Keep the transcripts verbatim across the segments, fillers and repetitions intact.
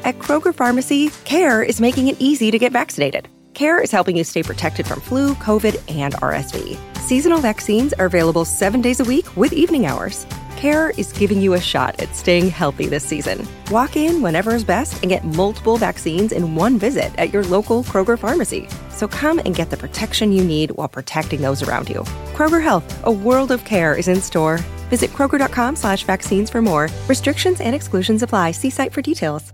At Kroger Pharmacy, CARE is making it easy to get vaccinated. CARE is helping you stay protected from flu, COVID, and R S V. Seasonal vaccines are available seven days a week with evening hours. CARE is giving you a shot at staying healthy this season. Walk in whenever is best and get multiple vaccines in one visit at your local Kroger Pharmacy. So come and get the protection you need while protecting those around you. Kroger Health, a world of care is in store. Visit Kroger.com slash vaccines for more. Restrictions and exclusions apply. See site for details.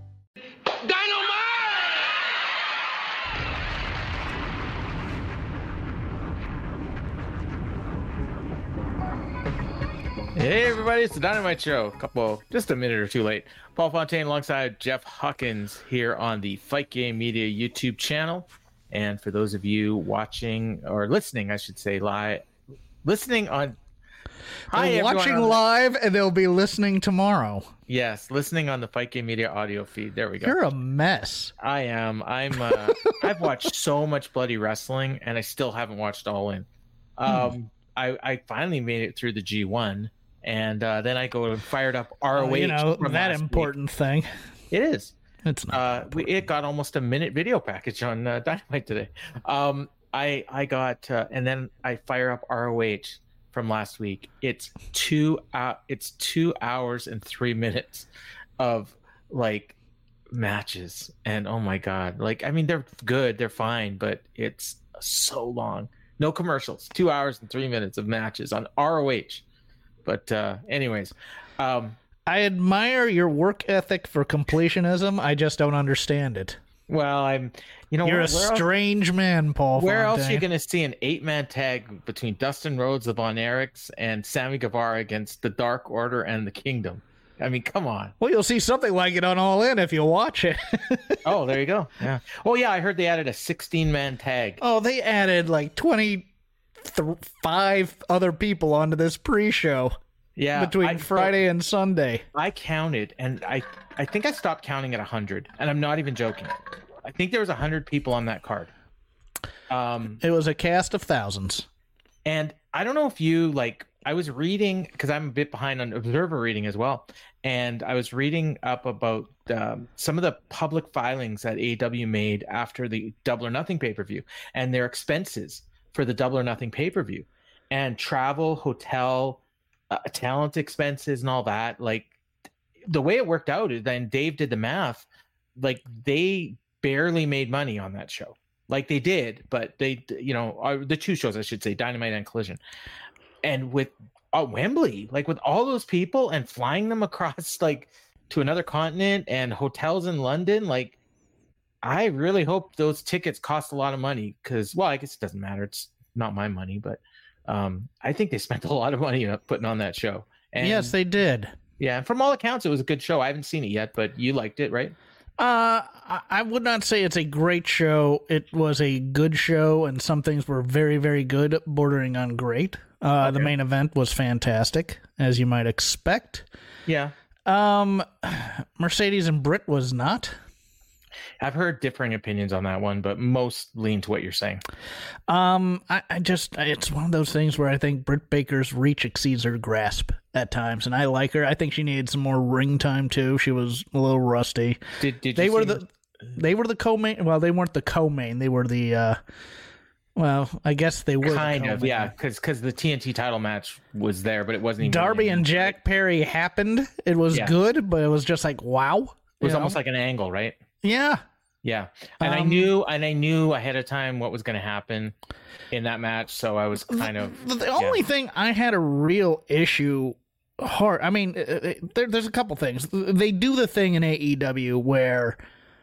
Hey everybody, it's the Dynamite Show. A couple, just a minute or two late. Paul Fontaine alongside Jeff Hawkins here on the Fight Game Media YouTube channel. And for those of you watching or listening, I should say live, listening on. They're watching on live, and they'll be listening tomorrow. Yes, listening on the Fight Game Media audio feed. There we go. You're a mess. I am. I'm. Uh, I've watched so much bloody wrestling, and I still haven't watched All In. Um, hmm. I, I finally made it through the G one. And uh, then I go and fired up R O H. Oh, you know, that important week. thing. It is. It's not. Uh, we, it got almost a minute video package on uh, Dynamite today. Um, I I got uh, and then I fire up R O H from last week. It's two uh, It's two hours and three minutes of like matches, and oh my god, like I mean they're good, they're fine, but it's so long. No commercials. Two hours and three minutes of matches on R O H. But uh, anyways, um, I admire your work ethic for completionism. I just don't understand it. Well, I'm, you know, you're where, a strange else, man, Paul. Where Fontaine. else are you going to see an eight-man tag between Dustin Rhodes, the Von Erichs, and Sammy Guevara against the Dark Order and the Kingdom? I mean, come on. Well, you'll see something like it on All In if you watch it. Oh, there you go. Yeah. Oh, yeah. I heard they added a sixteen-man tag. Oh, they added like twenty. Th- five other people onto this pre-show. Yeah, between I, Friday and Sunday. I counted, and I, I think I stopped counting at a hundred, and I'm not even joking. I think there was a hundred people on that card. Um, it was a cast of thousands, and I don't know if you like. I was reading because I'm a bit behind on Observer reading as well, and I was reading up about um, some of the public filings that A E W made after the Double or Nothing pay-per-view and their expenses for the Double or Nothing pay-per-view, and travel, hotel, uh, talent expenses, and all that. Like the way it worked out is then Dave did the math. Like they barely made money on that show. Like they did, but they, you know, are the two shows I should say, Dynamite and Collision, and with uh, Wembley, like with all those people and flying them across like to another continent and hotels in London, like. I really hope those tickets cost a lot of money because, well, I guess it doesn't matter. It's not my money, but um, I think they spent a lot of money putting on that show. And, yes, they did. Yeah, and from all accounts, it was a good show. I haven't seen it yet, but you liked it, right? Uh, I would not say it's a great show. It was a good show, and some things were very, very good, bordering on great. Uh, okay. The main event was fantastic, as you might expect. Yeah. Um, Mercedes and Britt was not. I've heard differing opinions on that one, but most lean to what you're saying. Um, I, I just, it's one of those things where I think Britt Baker's reach exceeds her grasp at times, and I like her. I think she needed some more ring time too. She was a little rusty. Did, did they you were see the, they were the co-main. Well, they weren't the co-main. They were the, uh, well, I guess they were kind the of, yeah, because because the T N T title match was there, but it wasn't even Darby and Jack Perry happened. It was yeah. good, but it was just like wow. It was almost know? like an angle, right? Yeah. Yeah, and um, I knew, and I knew ahead of time what was going to happen in that match, so I was kind of. The, the yeah. only thing I had a real issue, hard. I mean, there, there's a couple things. They do the thing in A E W where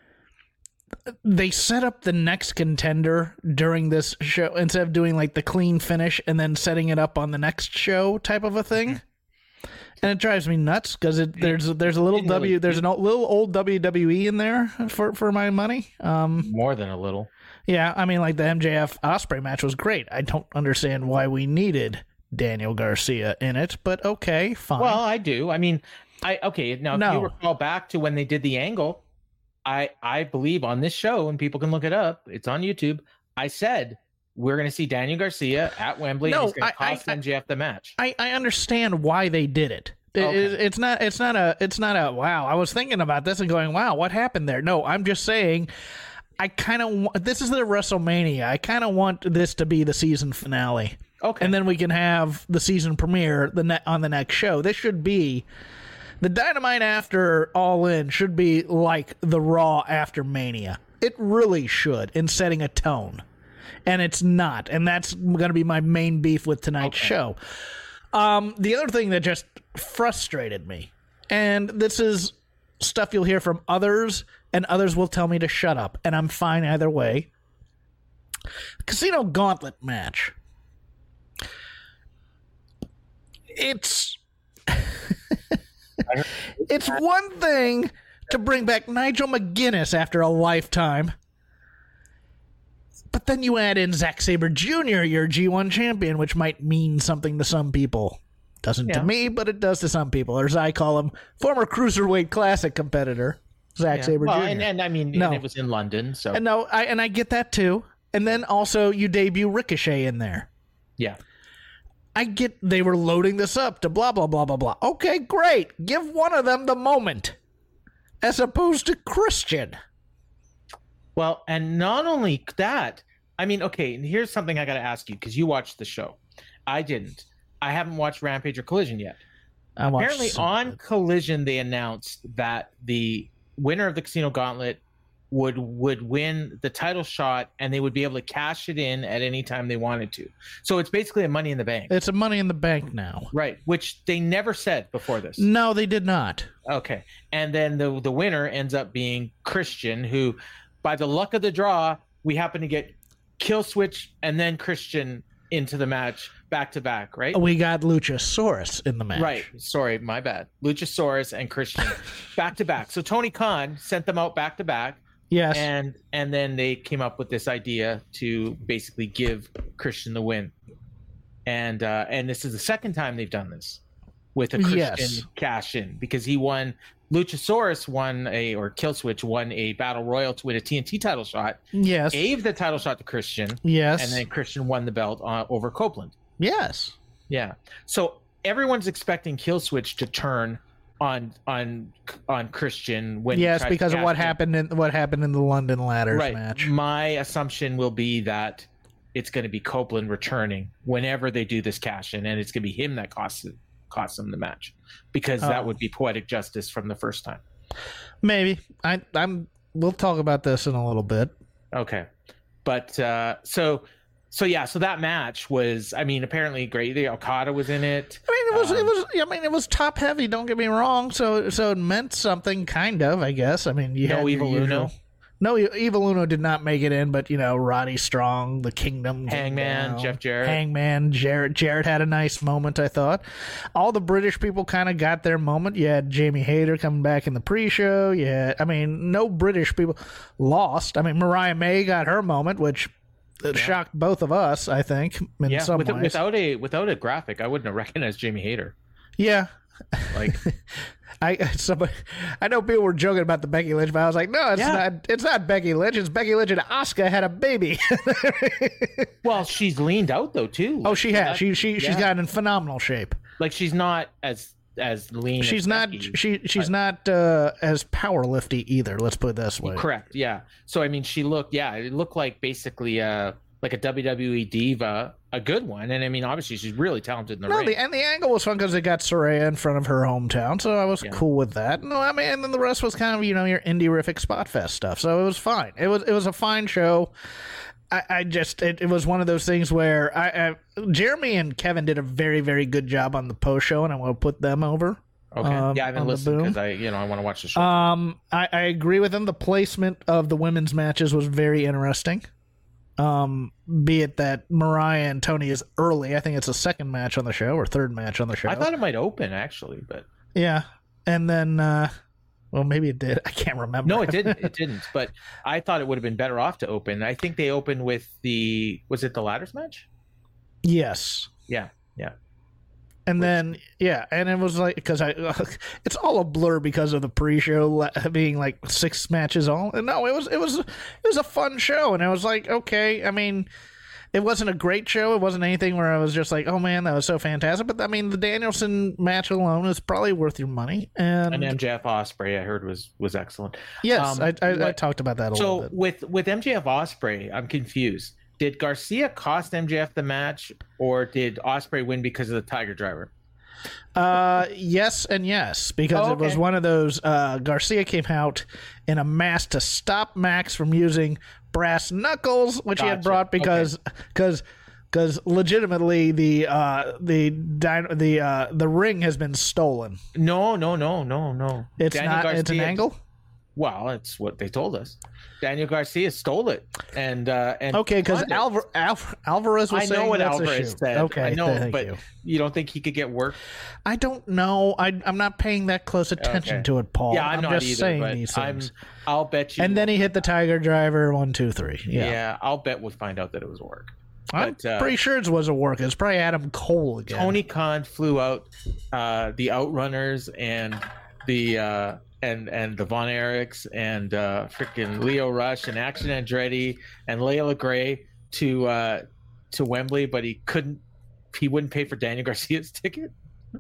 they set up the next contender during this show instead of doing like the clean finish and then setting it up on the next show type of a thing. Mm-hmm. And it drives me nuts because there's there's a little W really, there's a little old W W E in there for, for my money. Um, more than a little. Yeah, I mean, like the M J F Ospreay match was great. I don't understand why we needed Daniel Garcia in it, but okay, fine. Well, I do. I mean, I okay. Now, if no. you recall back to when they did the angle, I I believe on this show, and people can look it up. It's on YouTube. I said. We're going to see Daniel Garcia at Wembley, no, and he's going to I, cost I, M J F the match. I, I understand why they did it. It, Okay. it, it's not. It's not a. It's not a. Wow. I was thinking about this and going, "Wow, what happened there?" No, I'm just saying. I kind of want. This is the WrestleMania. I kind of want this to be the season finale. Okay. And then we can have the season premiere the ne- on the next show. This should be the Dynamite after All In should be like the Raw after Mania. It really should, in setting a tone. And it's not. And that's going to be my main beef with tonight's Okay. show. Um, the other thing that just frustrated me, and this is stuff you'll hear from others, and others will tell me to shut up, and I'm fine either way. Casino Gauntlet match. It's it's one thing to bring back Nigel McGuinness after a lifetime, but then you add in Zack Sabre Junior, your G one champion, which might mean something to some people. Doesn't Yeah. to me, but it does to some people. Or as I call him, former Cruiserweight Classic competitor, Zack Yeah. Sabre Well, Junior and, and I mean, No. and it was in London, so And no, I and I get that too. And then also you debut Ricochet in there. yeah. I get they were loading this up to blah, blah, blah, blah, blah. Okay, great. Give one of them the moment as opposed to Christian. Well, and not only that, I mean, okay, and here's something I got to ask you because you watched the show. I didn't. I haven't watched Rampage or Collision yet. I watched Apparently, some on of it. Collision, they announced that the winner of the Casino Gauntlet would would win the title shot, and they would be able to cash it in at any time they wanted to. So it's basically a Money in the Bank, It's a Money in the Bank now. right? Which they never said before this. No, they did not. Okay, and then the the winner ends up being Christian, who, by the luck of the draw, we happen to get Kill Switch and then Christian into the match back to back, right? We got Luchasaurus in the match. Right. Sorry, my bad. Luchasaurus and Christian back to back. So Tony Khan sent them out back to back, Yes. and and then they came up with this idea to basically give Christian the win. And uh, and this is the second time they've done this with a Christian Yes. cash in because he won. Luchasaurus won a or Killswitch won a battle royal to win a T N T title shot. yes. Gave the title shot to Christian, yes. and then Christian won the belt uh, over Copeland. yes. Yeah. So everyone's expecting Killswitch to turn on on on Christian when he Yes, tries to because of cash what in. happened in what happened in the London Ladders Right. match. My assumption will be that it's going to be Copeland returning whenever they do this cash in, and it's going to be him that costs it, costs him the match because that Oh. would be poetic justice from the first time. Maybe. I I'm we'll talk about this in a little bit. Okay. But uh, so so yeah, so that match was, I mean, apparently great. The Okada was in it. I mean, it was it Um, was I mean, it was top heavy, don't get me wrong. So so it meant something kind of, I guess. I mean, you No had your Evil Uno? usual- No, E- Evil Uno did not make it in, but you know, Roddy Strong, the Kingdom, came Hangman, down. Jeff Jarrett. Hangman, Jarrett. Jarrett had a nice moment, I thought. All the British people kind of got their moment. You had Jamie Hayter coming back in the pre-show. You had, I mean, no British people lost. I mean, Mariah May got her moment, which uh, shocked both of us, I think, in Yeah, some with, ways. without a without a graphic, I wouldn't have recognized Jamie Hayter. yeah. Like, I somebody, I know people were joking about the Becky Lynch, but I was like, no, it's Yeah. not. It's not Becky Lynch. It's Becky Lynch and Asuka had a baby. well, she's leaned out though too. oh, she So has. that- She she she's yeah. gotten in phenomenal shape. like she's not as as lean. She's as not. Becky. She she's not uh, as power lifty either. Let's put it this way. Correct. Yeah. So I mean, she looked. Yeah, it looked like basically uh like a W W E diva, a good one. And I mean, obviously, she's really talented in the No, ring. the, and the angle was fun because they got Soraya in front of her hometown, so I was Yeah. cool with that. No, I mean, and then the rest was kind of you know your indie-rific spot fest stuff, so it was fine. It was it was a fine show. I, I just it, it was one of those things where I, I Jeremy and Kevin did a very very good job on the post show, and I want to put them over. okay. um, yeah, I on haven't the listened boom. because I you know I want to watch the show. Um, I, I agree with them. The placement of the women's matches was very interesting. Um, be it that Mariah and Tony is early. I think it's a second match on the show or third match on the show. I thought it might open actually, but Yeah, and then uh, well, maybe it did. I can't remember. no, it didn't. It didn't. But I thought it would have been better off to open. I think they opened with the was it the ladders match? Yes, Yeah. Yeah. and then yeah, and it was like because I, it's all a blur because of the pre-show le- being like six matches all. And no, it was it was it was a fun show, and I was like, okay, I mean. it wasn't a great show. It wasn't anything where I was just like, oh man, that was so fantastic. But I mean, the Danielson match alone is probably worth your money. And, and M J F Ospreay, I heard was was excellent. Yes, um, I, I, but, I talked about that a so little bit. with with M J F Ospreay, I'm confused. Did Garcia cost M J F the match, or did Ospreay win because of the Tiger Driver? Uh, yes and yes, because Oh, it was okay. one of those. Uh, Garcia came out in a mask to stop Max from using brass knuckles, which he had Gotcha. brought because because because legitimately the uh the dy- the uh the ring has been stolen. No, no, no, no, no. It's Daniel not. It's an Garcia- angle. Well, it's what they told us. Daniel Garcia stole it, and uh, and Okay, because won it. Alvar- Alv- Alvarez was I know saying what that's a Alvarez shoot. said. Okay, I know, thank but you. you don't think he could get work? I don't know. I, I'm not paying that close attention Okay. to it, Paul. Yeah, I'm, I'm not just either. saying but these I'm. things. I'll bet you. And then he hit the Tiger Driver. One, two, three. yeah. Yeah, I'll bet we'll find out that it was work. I'm But, uh, pretty sure it was a work. It's probably Adam Cole again. Tony Khan flew out uh, the Outrunners and the uh, and and the Von Erichs and uh, freaking Leo Rush and Action Andretti and Layla Gray to uh, to Wembley, but he couldn't. He wouldn't pay for Daniel Garcia's ticket.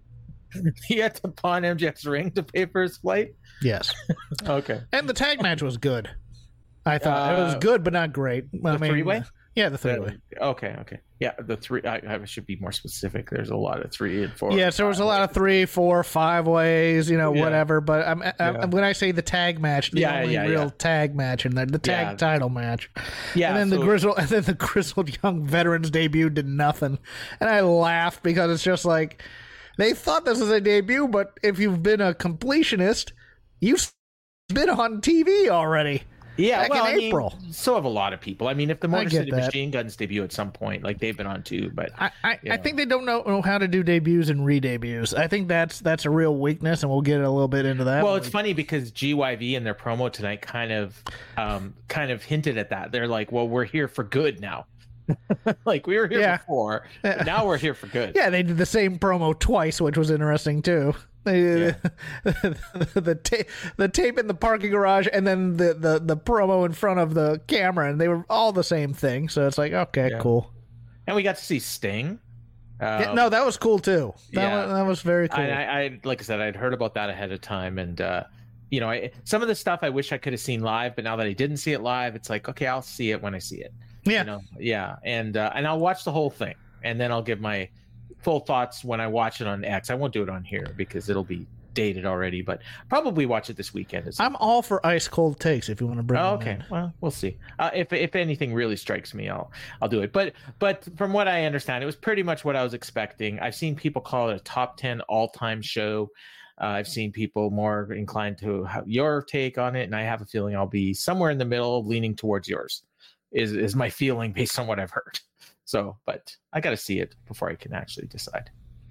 He had to pawn M J F's ring to pay for his flight. Yes, Okay. and the tag match was good. I thought it was Uh, good, but not great. I the mean, three-way? Yeah, the three way. Okay. Okay. Yeah. The three. I, I should be more specific. There's a lot of three and four. Yes, there was a lot of three, four, five ways, you know, Yeah. whatever. But I'm, I'm, Yeah. when I say the tag match, the Yeah, only yeah, real yeah. tag match in there, the tag Yeah. title match. Yeah. and then so- the grizzled, and then the grizzled young veterans debut did nothing, and I laughed because it's just like they thought this was a debut, but if you've been a completionist, you've been on T V already. Yeah, back well, in I mean, April. so have a lot of people. I mean, if the Motor get City that. Machine Guns debut at some point, like they've been on too, but I, I, you I know. think they don't know, know how to do debuts and re-debuts. I think that's that's a real weakness, and we'll get a little bit into that. well, when it's we- funny because G Y V in their promo tonight kind of, um, kind of hinted at that. They're like, "Well, we're here for good now." Like we were here Yeah. before, but now we're here for good. Yeah, they did the same promo twice, which was interesting too. They, Yeah. the the, ta- the tape in the parking garage, and then the, the, the promo in front of the camera, and they were all the same thing. So it's like, okay, Yeah. cool. And we got to see Sting. Uh, Yeah, no, that was cool too. That yeah. was, that was very cool. I, I, I, like I said, I'd heard about that ahead of time, and uh, you know, I, some of the stuff I wish I could have seen live, but now that I didn't see it live, it's like, okay, I'll see it when I see it. yeah, You know, yeah, and uh, and I'll watch the whole thing, and then I'll give my full thoughts when I watch it on X. I won't do it on here because it'll be dated already, but probably watch it this weekend. As I'm all for ice cold takes if you want to bring. Oh, them okay. in. Well, we'll see. Uh, if if anything really strikes me, I'll I'll do it. But but from what I understand, it was pretty much what I was expecting. I've seen people call it a top ten all time show. Uh, I've seen people more inclined to have your take on it, and I have a feeling I'll be somewhere in the middle, leaning towards yours. Is is my feeling based on what I've heard. So, but I got to see it before I can actually decide.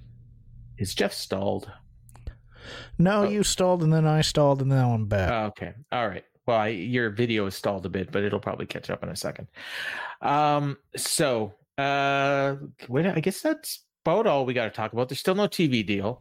Is Jeff stalled? No, Oh. you stalled, and then I stalled, and now I'm back. Oh, okay. All right. Well, I, your video is stalled a bit, but it'll probably catch up in a second. Um. So, uh, wait, I guess that's about all we got to talk about. There's still no T V deal.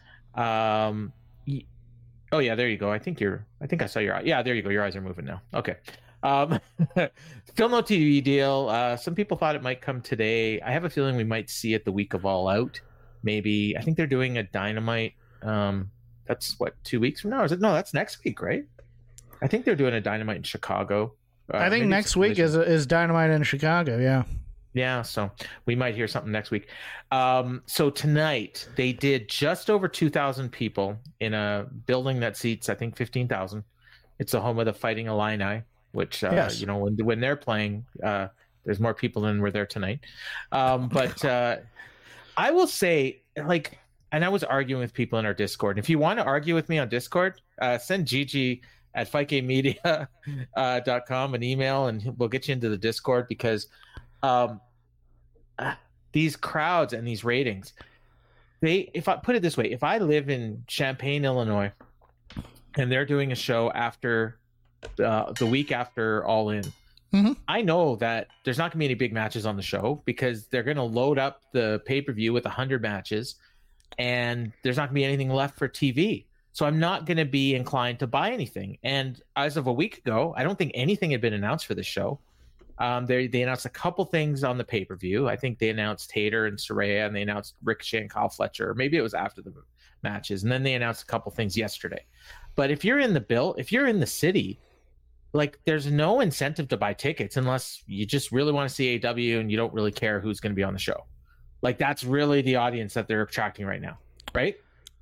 Um. y- Oh yeah, there you go. I think you're. I think I saw your eye. Yeah, there you go. Your eyes are moving now. Okay. Um. Still no T V deal. Uh. Some people thought it might come today. I have a feeling we might see it the week of All Out. Maybe. I think they're doing a Dynamite. Um. That's what, two weeks from now? Is it? No, that's next week, right? I think they're doing a Dynamite in Chicago. Uh, I think maybe next it's week is Collision. is Dynamite in Chicago. Yeah. Yeah, so we might hear something next week. Um, so tonight they did just over two thousand people in a building that seats, I think, fifteen thousand. It's the home of the Fighting Illini, which, uh, Yes. you know, when when they're playing, uh, there's more people than were there tonight. Um, but uh, I will say, like, and I was arguing with people in our Discord. If you want to argue with me on Discord, uh, send Gigi at fight game media dot com an email, and we'll get you into the Discord because um, uh, these crowds and these ratings, they, if I put it this way, if I live in Champaign, Illinois, and they're doing a show after uh, the week after All In, Mhm. I know that there's not going to be any big matches on the show because they're going to load up the pay-per-view with one hundred matches, and there's not going to be anything left for T V. So I'm not going to be inclined to buy anything. And as of a week ago, I don't think anything had been announced for this show. Um, they they announced a couple things on the pay per view. I think they announced Hayter and Saraya, and they announced Ricochet and Kyle Fletcher. Maybe it was after the matches, and then they announced a couple things yesterday. But if you're in the bill, if you're in the city, like there's no incentive to buy tickets unless you just really want to see A E W and you don't really care who's going to be on the show. Like that's really the audience that they're attracting right now, right?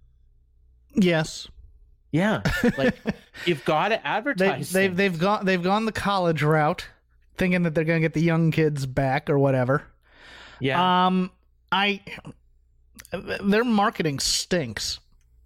Yes. Yeah, like you've got to advertise. They, they've they've gone they've gone the college route, thinking that they're going to get the young kids back or whatever. Yeah. Um, I their marketing stinks.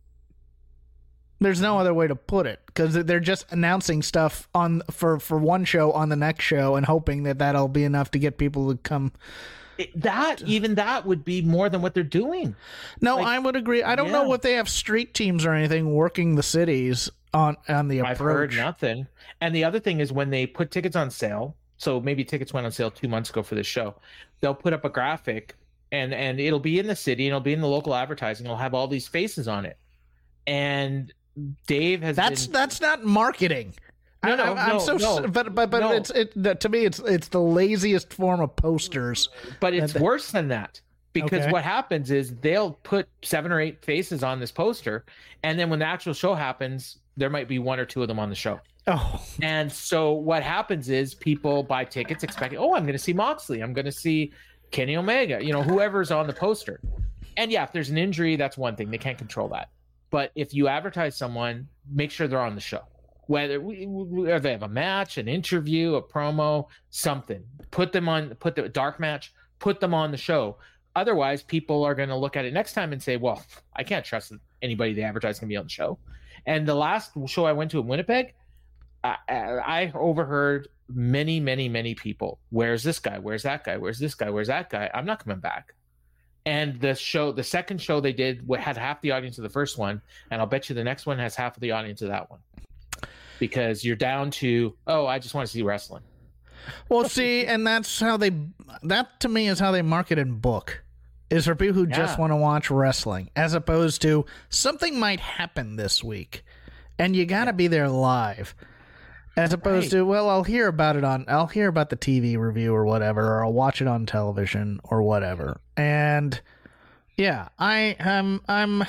There's no other way to put it, because they're just announcing stuff on for for one show on the next show and hoping that that'll be enough to get people to come. It, that even that would be more than what they're doing. No, like, I would agree. I don't yeah. know what they have street teams or anything working the cities on on the approach. I've heard nothing. And the other thing is when they put tickets on sale, so maybe tickets went on sale two months ago for the show, they'll put up a graphic and and it'll be in the city and it'll be in the local advertising. It'll have all these faces on it. And Dave has that's been... that's not marketing. No, no, I, I'm no, so, no, but but but no. it's it to me it's it's the laziest form of posters. But it's worse than that, because Okay. what happens is they'll put seven or eight faces on this poster, and then when the actual show happens, there might be one or two of them on the show. Oh, And so what happens is people buy tickets expecting, oh, I'm going to see Moxley, I'm going to see Kenny Omega, you know, whoever's on the poster. And yeah, if there's an injury, that's one thing. They can't control that. But if you advertise someone, make sure they're on the show. Whether, we, whether they have a match, an interview, a promo, something, put them on, put the dark match, put them on the show. Otherwise, people are going to look at it next time and say, well, I can't trust that anybody they advertise can be on the show. And the last show I went to in Winnipeg, I, I overheard many, many, many people, where's this guy? Where's that guy? Where's this guy? Where's that guy? I'm not coming back. And the show, the second show they did had half the audience of the first one. And I'll bet you the next one has half of the audience of that one. Because you're down to, oh, I just want to see wrestling. well, see, and that's how they. That to me is how they market and book. Is for people who just Yeah. want to watch wrestling, as opposed to something might happen this week, and you got to be there live. As opposed Right. to, well, I'll hear about it on, I'll hear about the T V review or whatever, or I'll watch it on television or whatever. And yeah, I am, I'm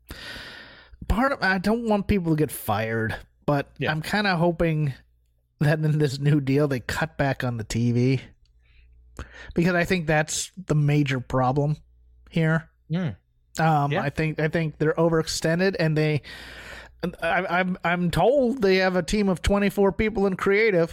part of. I don't want people to get fired, but Yeah. I'm kind of hoping that in this new deal they cut back on the T V, because I think that's the major problem here. Mm. Um, Yeah. I think I think they're overextended, and they. I, I'm I'm told they have a team of twenty-four people in creative.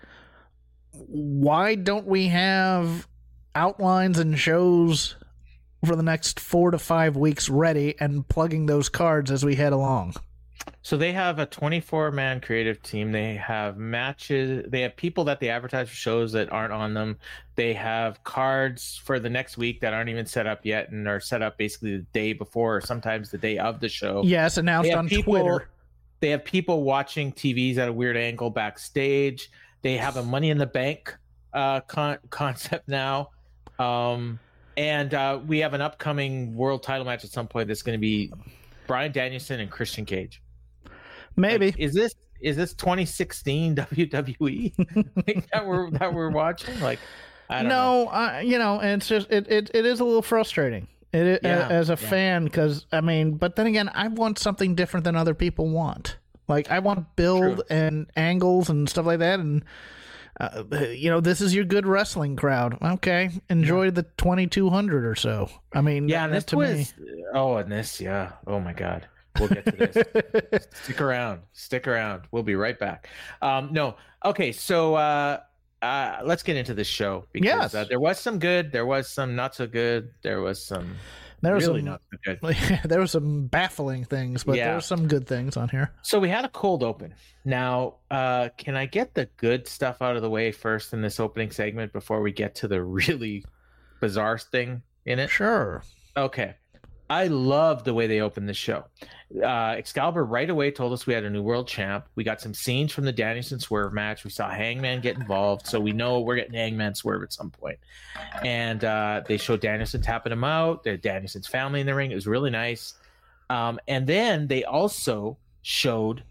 Why don't we have outlines and shows for the next four to five weeks ready and plugging those cards as we head along? So they have a twenty-four man creative team. They have matches. They have people that they advertise for shows that aren't on them. They have cards for the next week that aren't even set up yet and are set up basically the day before or sometimes the day of the show. Yes, They announced have on people, Twitter. They have people watching T Vs at a weird angle backstage. They have a Money in the Bank uh, con- concept now. Um, and uh, we have an upcoming world title match at some point that's going to be Bryan Danielson and Christian Cage. Maybe. Like, is this is this twenty sixteen W W E like, that we're that we're watching? Like, I don't know. no, uh, you know, and it's just it, it, it is a little frustrating. It, it Yeah, as a yeah. fan, because I mean, but then again, I want something different than other people want. Like I want build True. and angles and stuff like that, and uh, you know, this is your good wrestling crowd. Okay, enjoy the twenty-two hundred or so. I mean, Yeah, and that this to was oh, and this, yeah. Oh my God, we'll get to this. me. Stick around. Stick around. We'll be right back. Um, no, okay. So uh, uh, let's get into this show because Yes. uh, there was some good, there was some not so good, there was some There was really some, not so good. there were some baffling things, but Yeah. there were some good things on here. So we had a cold open. Now, uh, can I get the good stuff out of the way first in this opening segment before we get to the really bizarre thing in it? Sure. Okay. I love the way they opened the show. Uh, Excalibur right away told us we had a new world champ. We got some scenes from the Danielson Swerve match. We saw Hangman get involved, so we know we're getting Hangman Swerve at some point. And uh, they showed Danielson tapping him out. They had Danielson's family in the ring. It was really nice. Um, and then they also showed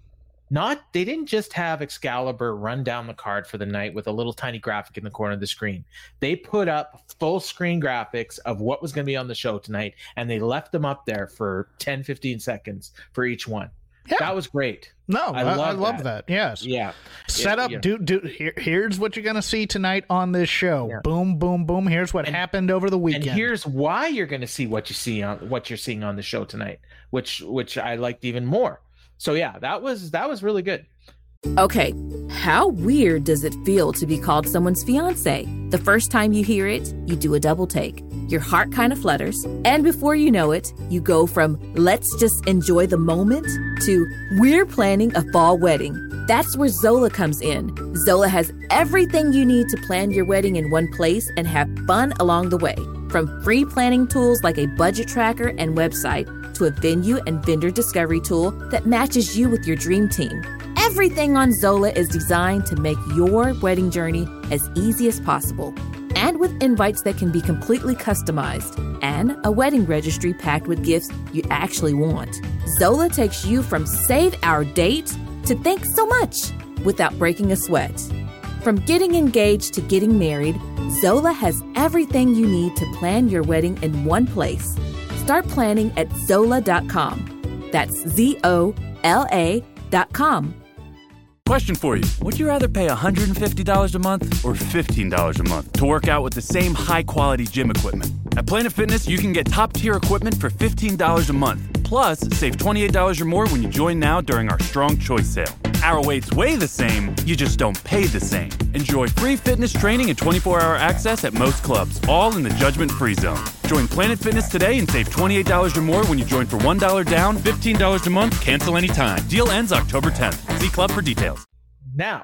Not they didn't just have Excalibur run down the card for the night with a little tiny graphic in the corner of the screen. They put up full screen graphics of what was going to be on the show tonight, and they left them up there for ten, fifteen seconds for each one. Yeah. That was great. No, I, I love, I love that. that. Yes. Yeah. Set it, up. yeah. Do do. Here, here's what you're gonna see tonight on this show. Yeah. Boom, boom, boom. Here's what and, happened over the weekend. And here's why you're gonna see what you see on what you're seeing on the show tonight, which which I liked even more. So yeah, that was that was really good. Okay, how weird does it feel to be called someone's fiance? The first time you hear it, you do a double take. Your heart kind of flutters, and before you know it, you go from let's just enjoy the moment to we're planning a fall wedding. That's where Zola comes in. Zola has everything you need to plan your wedding in one place and have fun along the way. From free planning tools like a budget tracker and website to a venue and vendor discovery tool that matches you with your dream team. Everything on Zola is designed to make your wedding journey as easy as possible. And with invites that can be completely customized and a wedding registry packed with gifts you actually want. Zola takes you from save our date to thanks so much without breaking a sweat. From getting engaged to getting married, Zola has everything you need to plan your wedding in one place. Start planning at Zola dot com. That's Z O L A dot com. Question for you. Would you rather pay one hundred fifty dollars a month or fifteen dollars a month to work out with the same high-quality gym equipment? At Planet Fitness, you can get top-tier equipment for fifteen dollars a month. Plus, save twenty-eight dollars or more when you join now during our Strong Choice sale. Our weights weigh the same, you just don't pay the same. Enjoy free fitness training and twenty-four hour access at most clubs, all in the judgment-free zone. Join Planet Fitness today and save twenty-eight dollars or more when you join for one dollar down, fifteen dollars a month, cancel anytime. Deal ends October tenth. See club for details. Now,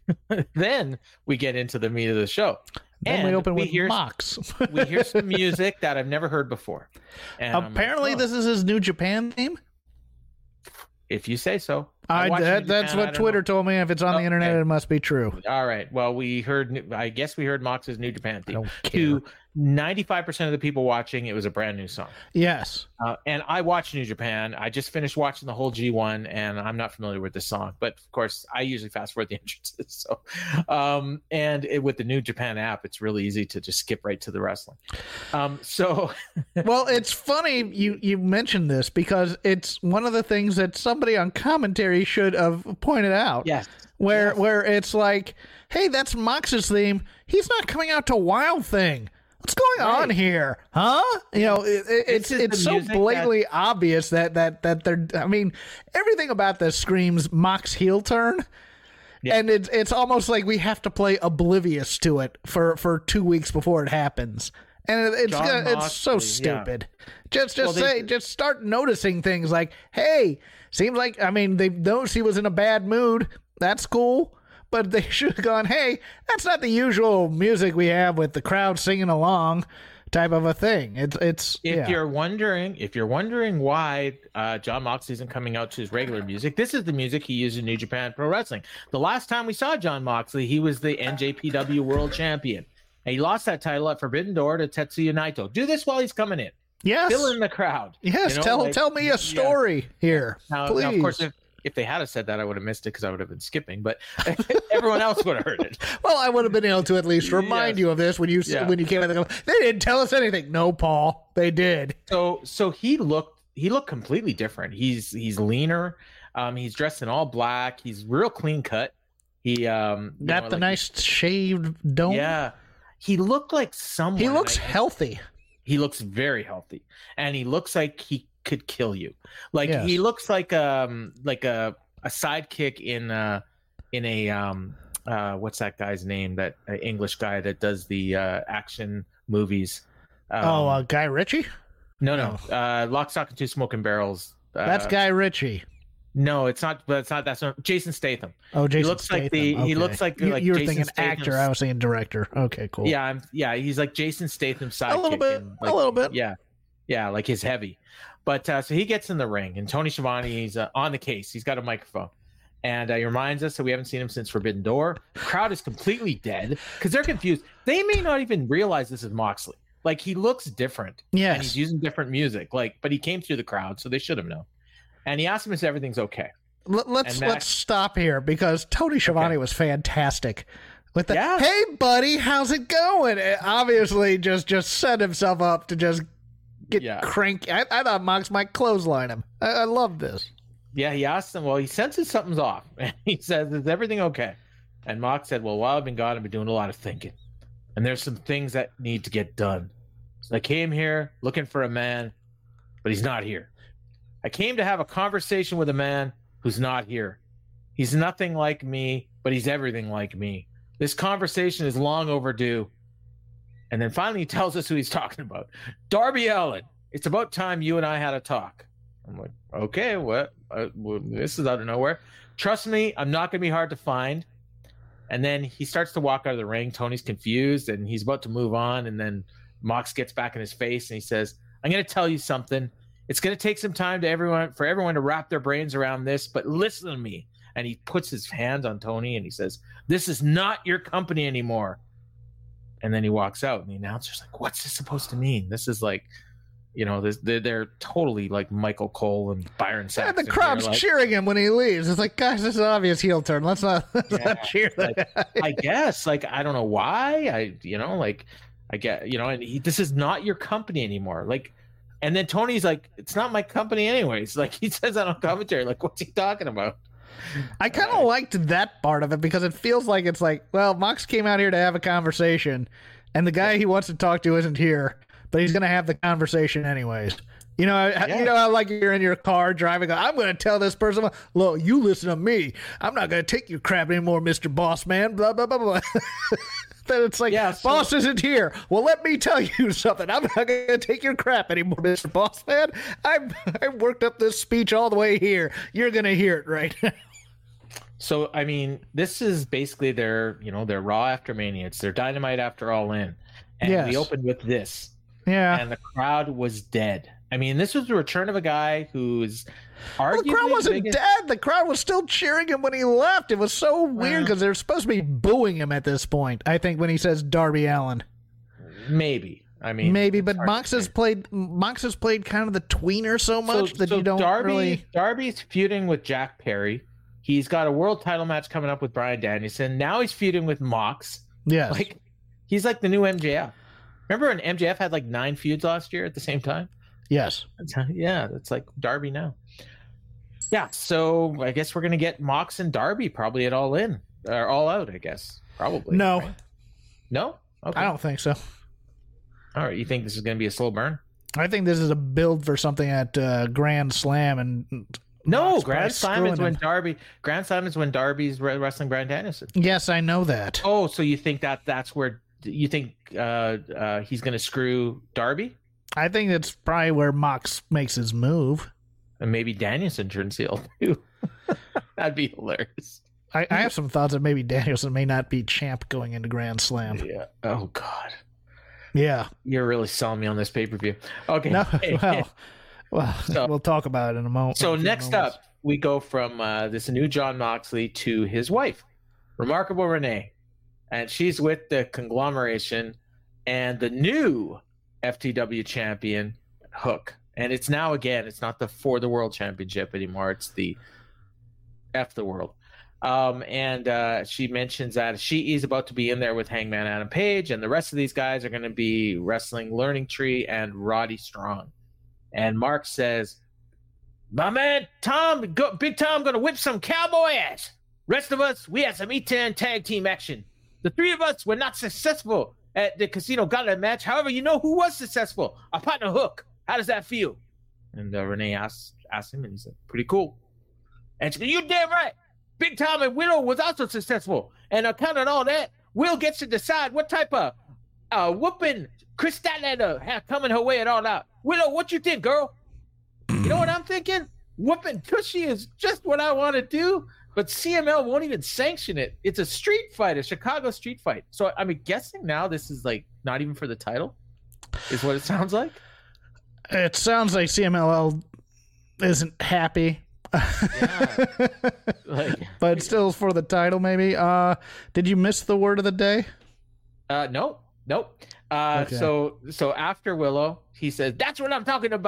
then we get into the meat of the show. Then and we open we with hear, Mox. we hear some music that I've never heard before. And apparently, like, oh, this is his New Japan name. If you say so. I, I that, that's what Twitter know. told me. If it's on okay. the internet, it must be true. All right. Well, we heard. I guess we heard Mox's New Japan theme. To ninety-five percent of the people watching, it was a brand new song. Yes. Uh, and I watch New Japan. I just finished watching the whole G one, and I'm not familiar with this song. But of course, I usually fast forward the entrances. So, um, and it, with the New Japan app, it's really easy to just skip right to the wrestling. Um, so, well, it's funny you you mentioned this because it's one of the things that somebody on commentary should have pointed out. Yes. Where yes. where it's like, hey, that's Mox's theme. He's not coming out to Wild Thing. What's going right. on here, huh? You know, it, it, it's it's so blatantly that... obvious that that that they're. I mean, everything about this screams Mox heel turn, yeah. and it's it's almost like we have to play oblivious to it for, for two weeks before it happens, and it, it's uh, it's so stupid. Yeah. Just just well, say they... just start noticing things like, hey, seems like I mean they noticed he was in a bad mood. That's cool. But they should have gone, hey, that's not the usual music we have with the crowd singing along type of a thing. It's it's if yeah. you're wondering if you're wondering why uh, Jon Moxley isn't coming out to his regular music, this is the music he used in New Japan Pro Wrestling. The last time we saw Jon Moxley, he was the N J P W World Champion. And he lost that title at Forbidden Door to Tetsuya Naito. Do this while he's coming in. Yes. Fill in the crowd. Yes, you know, tell like, tell me a story yeah. here, now, please. Now, of course, if, If they had said that, I would have missed it because I would have been skipping, but everyone else would have heard it. Well, I would have been able to at least remind yes. you of this when you yeah. when you came out. They didn't tell us anything. No, Paul, they did. So, so he looked he looked completely different. He's he's leaner. Um, he's dressed in all black. He's real clean cut. He um got know, the like nice he, shaved dome. Yeah, he looked like someone. He looks I, healthy. He looks very healthy, and he looks like he could kill you. Like yes. he looks like um like a a sidekick in uh in a um uh what's that guy's name, that uh, English guy that does the uh action movies. Um, oh, uh, Guy Ritchie? No, no, no. Uh, Lock, Stock, and Two Smoking Barrels. Uh, that's Guy Ritchie. No, it's not. But it's not. That's not Jason Statham. Oh, Jason he looks Statham. Like the, okay. He looks like you, like you were Jason thinking Statham's, actor. I was thinking director. Okay, cool. Yeah, I'm, yeah. He's like Jason Statham's sidekick. A little bit. And, like, a little bit. Yeah, yeah. Like his heavy. But uh, so he gets in the ring, and Tony Schiavone, he's uh, on the case. He's got a microphone, and uh, he reminds us that we haven't seen him since Forbidden Door. The crowd is completely dead because they're confused. They may not even realize this is Moxley. Like, he looks different. Yes. And he's using different music. Like, but he came through the crowd, so they should have known. And he asked him if everything's okay. L- let's Max, let's stop here because Tony Schiavone okay. was fantastic. With the yeah. hey buddy, how's it going? It obviously, just just set himself up to just get yeah. cranky. I, I thought Mox might clothesline him. I, I love this. Yeah, he asked him. Well, he senses something's off. He says, "Is everything okay?" And Mox said, "Well, while I've been gone, I've been doing a lot of thinking, and there's some things that need to get done. So I came here looking for a man, but he's not here. I came to have a conversation with a man who's not here. He's nothing like me, but he's everything like me. This conversation is long overdue." And then finally he tells us who he's talking about. Darby Allin. It's about time you and I had a talk. I'm like, okay, what? Uh, well, this is out of nowhere. Trust me, I'm not going to be hard to find. And then he starts to walk out of the ring. Tony's confused, and he's about to move on. And then Mox gets back in his face, and he says, I'm going to tell you something. It's going to take some time to everyone for everyone to wrap their brains around this, but listen to me. And he puts his hands on Tony, and he says, this is not your company anymore. And then he walks out, and the announcer's like, what's this supposed to mean? This is like, you know, this, they're, they're totally like Michael Cole and Byron Saxton. And the crowd's like, cheering him when he leaves. It's like, guys, this is an obvious heel turn. Let's not, let's yeah, not cheer that like, guy. I guess, like, I don't know why. I, you know, like, I get, you know, and he, this is not your company anymore. Like, and then Tony's like, it's not my company anyways. Like, he says that on commentary. Like, what's he talking about? I kind of uh, liked that part of it because it feels like it's like, well, Mox came out here to have a conversation, and the guy he wants to talk to isn't here, but he's going to have the conversation anyways. You know, yeah. you know how like you're in your car driving, I'm going to tell this person, look, you listen to me. I'm not going to take your crap anymore, Mister Boss Man, blah, blah, blah, blah. Then it's like, yeah, so, boss isn't here. Well, let me tell you something. I'm not going to take your crap anymore, Mister Boss Man. I've, I've worked up this speech all the way here. You're going to hear it right now. So, I mean, this is basically their, you know, their Raw after Mania. It's their Dynamite after All In. And yes. we opened with this. Yeah. And the crowd was dead. I mean, this was the return of a guy who's arguably well, the crowd wasn't biggest... dead. The crowd was still cheering him when he left. It was so weird because uh, they're supposed to be booing him at this point, I think, when he says Darby Allin. Maybe. I mean, maybe, but Mox has played Mox has played kind of the tweener so much so, that so you don't Darby, really... Darby's feuding with Jack Perry. He's got a world title match coming up with Bryan Danielson. Now he's feuding with Mox. Yeah. Like, he's like the new M J F. Remember when M J F had like nine feuds last year at the same time? Yes. Yeah, that's like Darby now. Yeah, so I guess we're going to get Mox and Darby probably at All In. Or All Out, I guess. Probably. No. Right? No? Okay. I don't think so. All right, you think this is going to be a slow burn? I think this is a build for something at uh, Grand Slam and... No, Grand Slam is when Darby. Grand Slam is when Darby's wrestling Bryan Danielson. Yes, I know that. Oh, so you think that that's where you think uh, uh, he's going to screw Darby? I think that's probably where Mox makes his move, and maybe Danielson turns heel too. That'd be hilarious. I, I have some thoughts that maybe Danielson may not be champ going into Grand Slam. Yeah. Oh God. Yeah. You're really selling me on this pay per view. Okay. No, well. Well, so, we'll talk about it in a moment. So next moments. up, we go from uh, this new Jon Moxley to his wife, Remarkable Renee. And she's with the conglomeration and the new F T W champion, Hook. And it's now, again, it's not the For the World Championship anymore. It's the F the World. Um, and uh, she mentions that she is about to be in there with Hangman Adam Page. And the rest of these guys are going to be wrestling Learning Tree and Roddy Strong. And Mark says, my man, Tom, go, Big Tom, going to whip some cowboy ass. Rest of us, we had some E ten tag team action. The three of us were not successful at the Casino Gauntlet match. However, you know who was successful? Our partner Hook. How does that feel? And uh, Renee asked, asked him, and he said, pretty cool. And she said, you damn right. Big Tom and Willow was also successful. And on account of all that, Will gets to decide what type of uh, whooping Chris Statlander had coming her way at All Out. Willow, what you think, girl? You know what I'm thinking? Whooping Tushy is just what I want to do, but C M L won't even sanction it. It's a street fight, a Chicago street fight. So I'm guessing now this is like not even for the title, is what it sounds like. It sounds like C M L L isn't happy. Yeah. Like, but still for the title, maybe. Uh, did you miss the word of the day? Uh, no, nope. Uh, okay. So so after Willow, he says, that's what I'm talking about.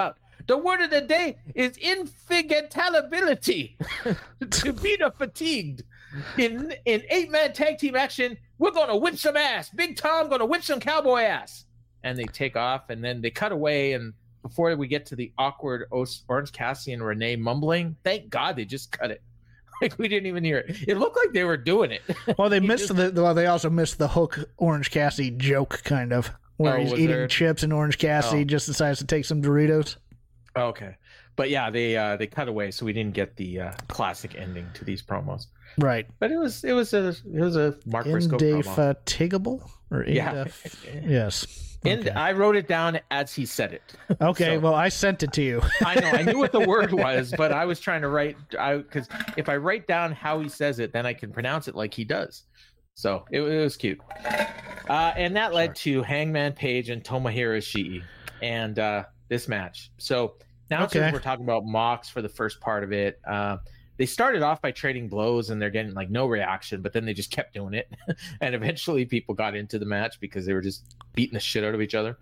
The word of the day is infatigability. To be the fatigued. In in eight-man tag team action, we're going to whip some ass. Big Tom going to whip some cowboy ass. And they take off, and then they cut away, and before we get to the awkward Orange Cassidy and Renee mumbling, thank God they just cut it. Like, we didn't even hear it. It looked like they were doing it. Well, they missed just... the. Well, they also missed the Hook Orange Cassidy joke, kind of, where oh, he's eating there... chips and Orange Cassidy oh. just decides to take some Doritos. Okay, but yeah, they uh, they cut away, so we didn't get the uh, classic ending to these promos. Right, but it was it was a it was a Mark Briscoe promo. Indefatigable or yeah, indef- yes. And okay. I wrote it down as he said it. Okay, so, well, I sent it to you. I know, I knew what the word was, but I was trying to write, I because if I write down how he says it, then I can pronounce it like he does. So it, it was cute. Uh, and that led Sorry. to Hangman Page and Tomohiro Ishii and uh, this match. So now okay. we're talking about Mox for the first part of it. Uh, They started off by trading blows and they're getting like no reaction, but then they just kept doing it. And eventually people got into the match because they were just beating the shit out of each other.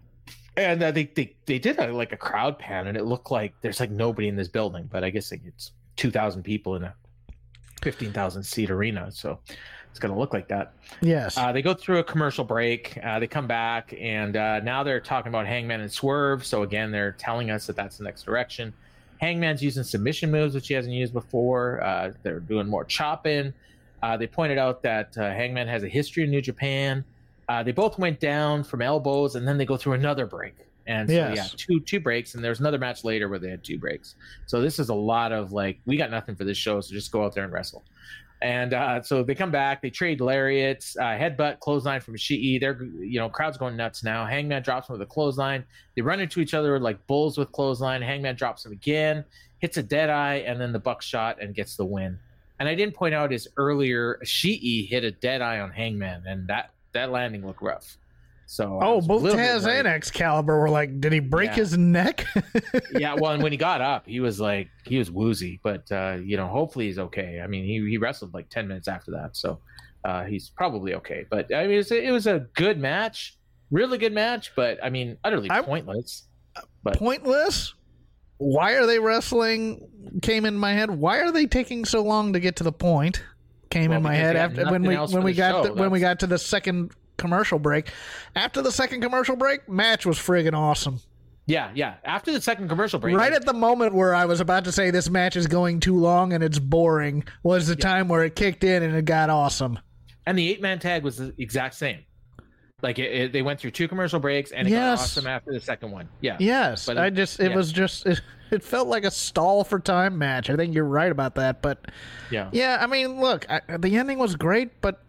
And uh, they, they, they did a, like a crowd pan, and it looked like there's like nobody in this building, but I guess like, it's two thousand people in a fifteen thousand seat arena. So it's going to look like that. Yes. Uh, they go through a commercial break. Uh, they come back, and uh, now they're talking about Hangman and Swerve. So again, they're telling us that that's the next direction. Hangman's using submission moves, which he hasn't used before. Uh, they're doing more chopping. Uh, they pointed out that uh, Hangman has a history in New Japan. Uh, they both went down from elbows, and then they go through another break. And so, yes. yeah, two two breaks, and there's another match later where they had two breaks. So this is a lot of, like, we got nothing for this show, so just go out there and wrestle. And uh, so they come back, they trade lariats, uh, headbutt, clothesline from Ishii. They're, you know, crowd's going nuts now. Hangman drops him with a clothesline. They run into each other like bulls with clothesline. Hangman drops him again, hits a dead eye, and then the buckshot and gets the win. And I didn't point out is earlier Ishii hit a dead eye on Hangman, and that, that landing looked rough. So oh, both Taz and Excalibur were like, did he break yeah. his neck? Yeah, well, and when he got up, he was like, he was woozy, but uh, you know, hopefully he's okay. I mean, he, he wrestled like ten minutes after that, so uh, he's probably okay. But I mean, it was, a, it was a good match, really good match, but I mean, utterly I, pointless. But pointless? Why are they wrestling? Came in my head. Why are they taking so long to get to the point? Came well, in my head after when we when we got the, when we got to the second commercial break. After the second commercial break, match was friggin' awesome. Yeah, yeah. After the second commercial break, right at the moment where I was about to say this match is going too long and it's boring, was the yeah. time where it kicked in and it got awesome. And the eight-man tag was the exact same. Like it, it, they went through two commercial breaks and it yes. got awesome after the second one. Yeah. Yes. But it, I just it yeah. was just it, it felt like a stall for time match. I think you're right about that, but yeah. Yeah, I mean, look, I, the ending was great, but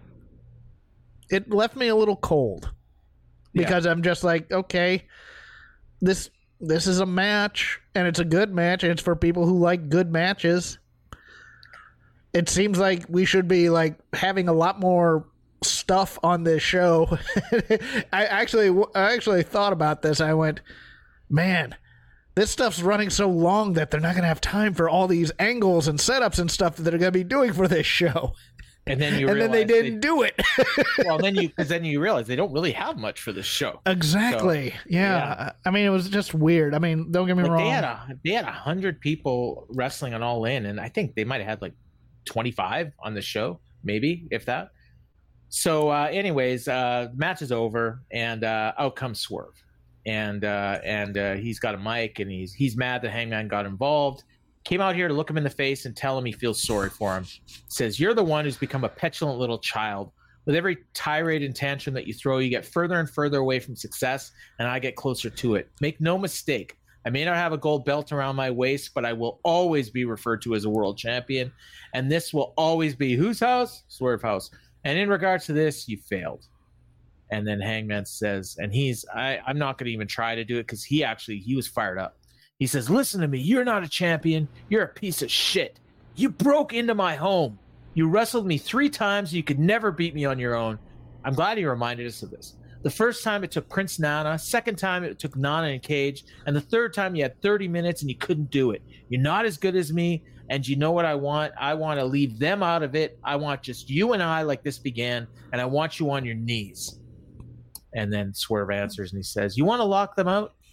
it left me a little cold. Because yeah. I'm just like, okay, this this is a match and it's a good match and it's for people who like good matches. It seems like we should be like having a lot more stuff on this show. I actually I actually thought about this. I went, man, this stuff's running so long that they're not going to have time for all these angles and setups and stuff that they're going to be doing for this show. And then you and then they didn't they, do it. Well, then you because then you realize they don't really have much for this show. Exactly. So, yeah. yeah. I mean, it was just weird. I mean, don't get me like wrong. They had a they had a hundred people wrestling on All In, and I think they might have had like twenty-five on the show, maybe if that. So, uh, anyways, uh, match is over, and uh, out comes Swerve, and uh, and uh, he's got a mic, and he's he's mad that Hangman got involved. Came out here to look him in the face and tell him he feels sorry for him. Says, you're the one who's become a petulant little child. With every tirade and tantrum that you throw, you get further and further away from success, and I get closer to it. Make no mistake. I may not have a gold belt around my waist, but I will always be referred to as a world champion. And this will always be whose house? Swerve house. And in regards to this, you failed. And then Hangman says, and he's, I, I'm not going to even try to do it because he actually, he was fired up. He says, listen to me, you're not a champion. You're a piece of shit. You broke into my home. You wrestled me three times. You could never beat me on your own. I'm glad he reminded us of this. The first time it took Prince Nana. Second time it took Nana and Cage. And the third time you had thirty minutes and you couldn't do it. You're not as good as me. And you know what I want? I want to leave them out of it. I want just you and I like this began. And I want you on your knees. And then Swerve answers and he says, you want to lock them out?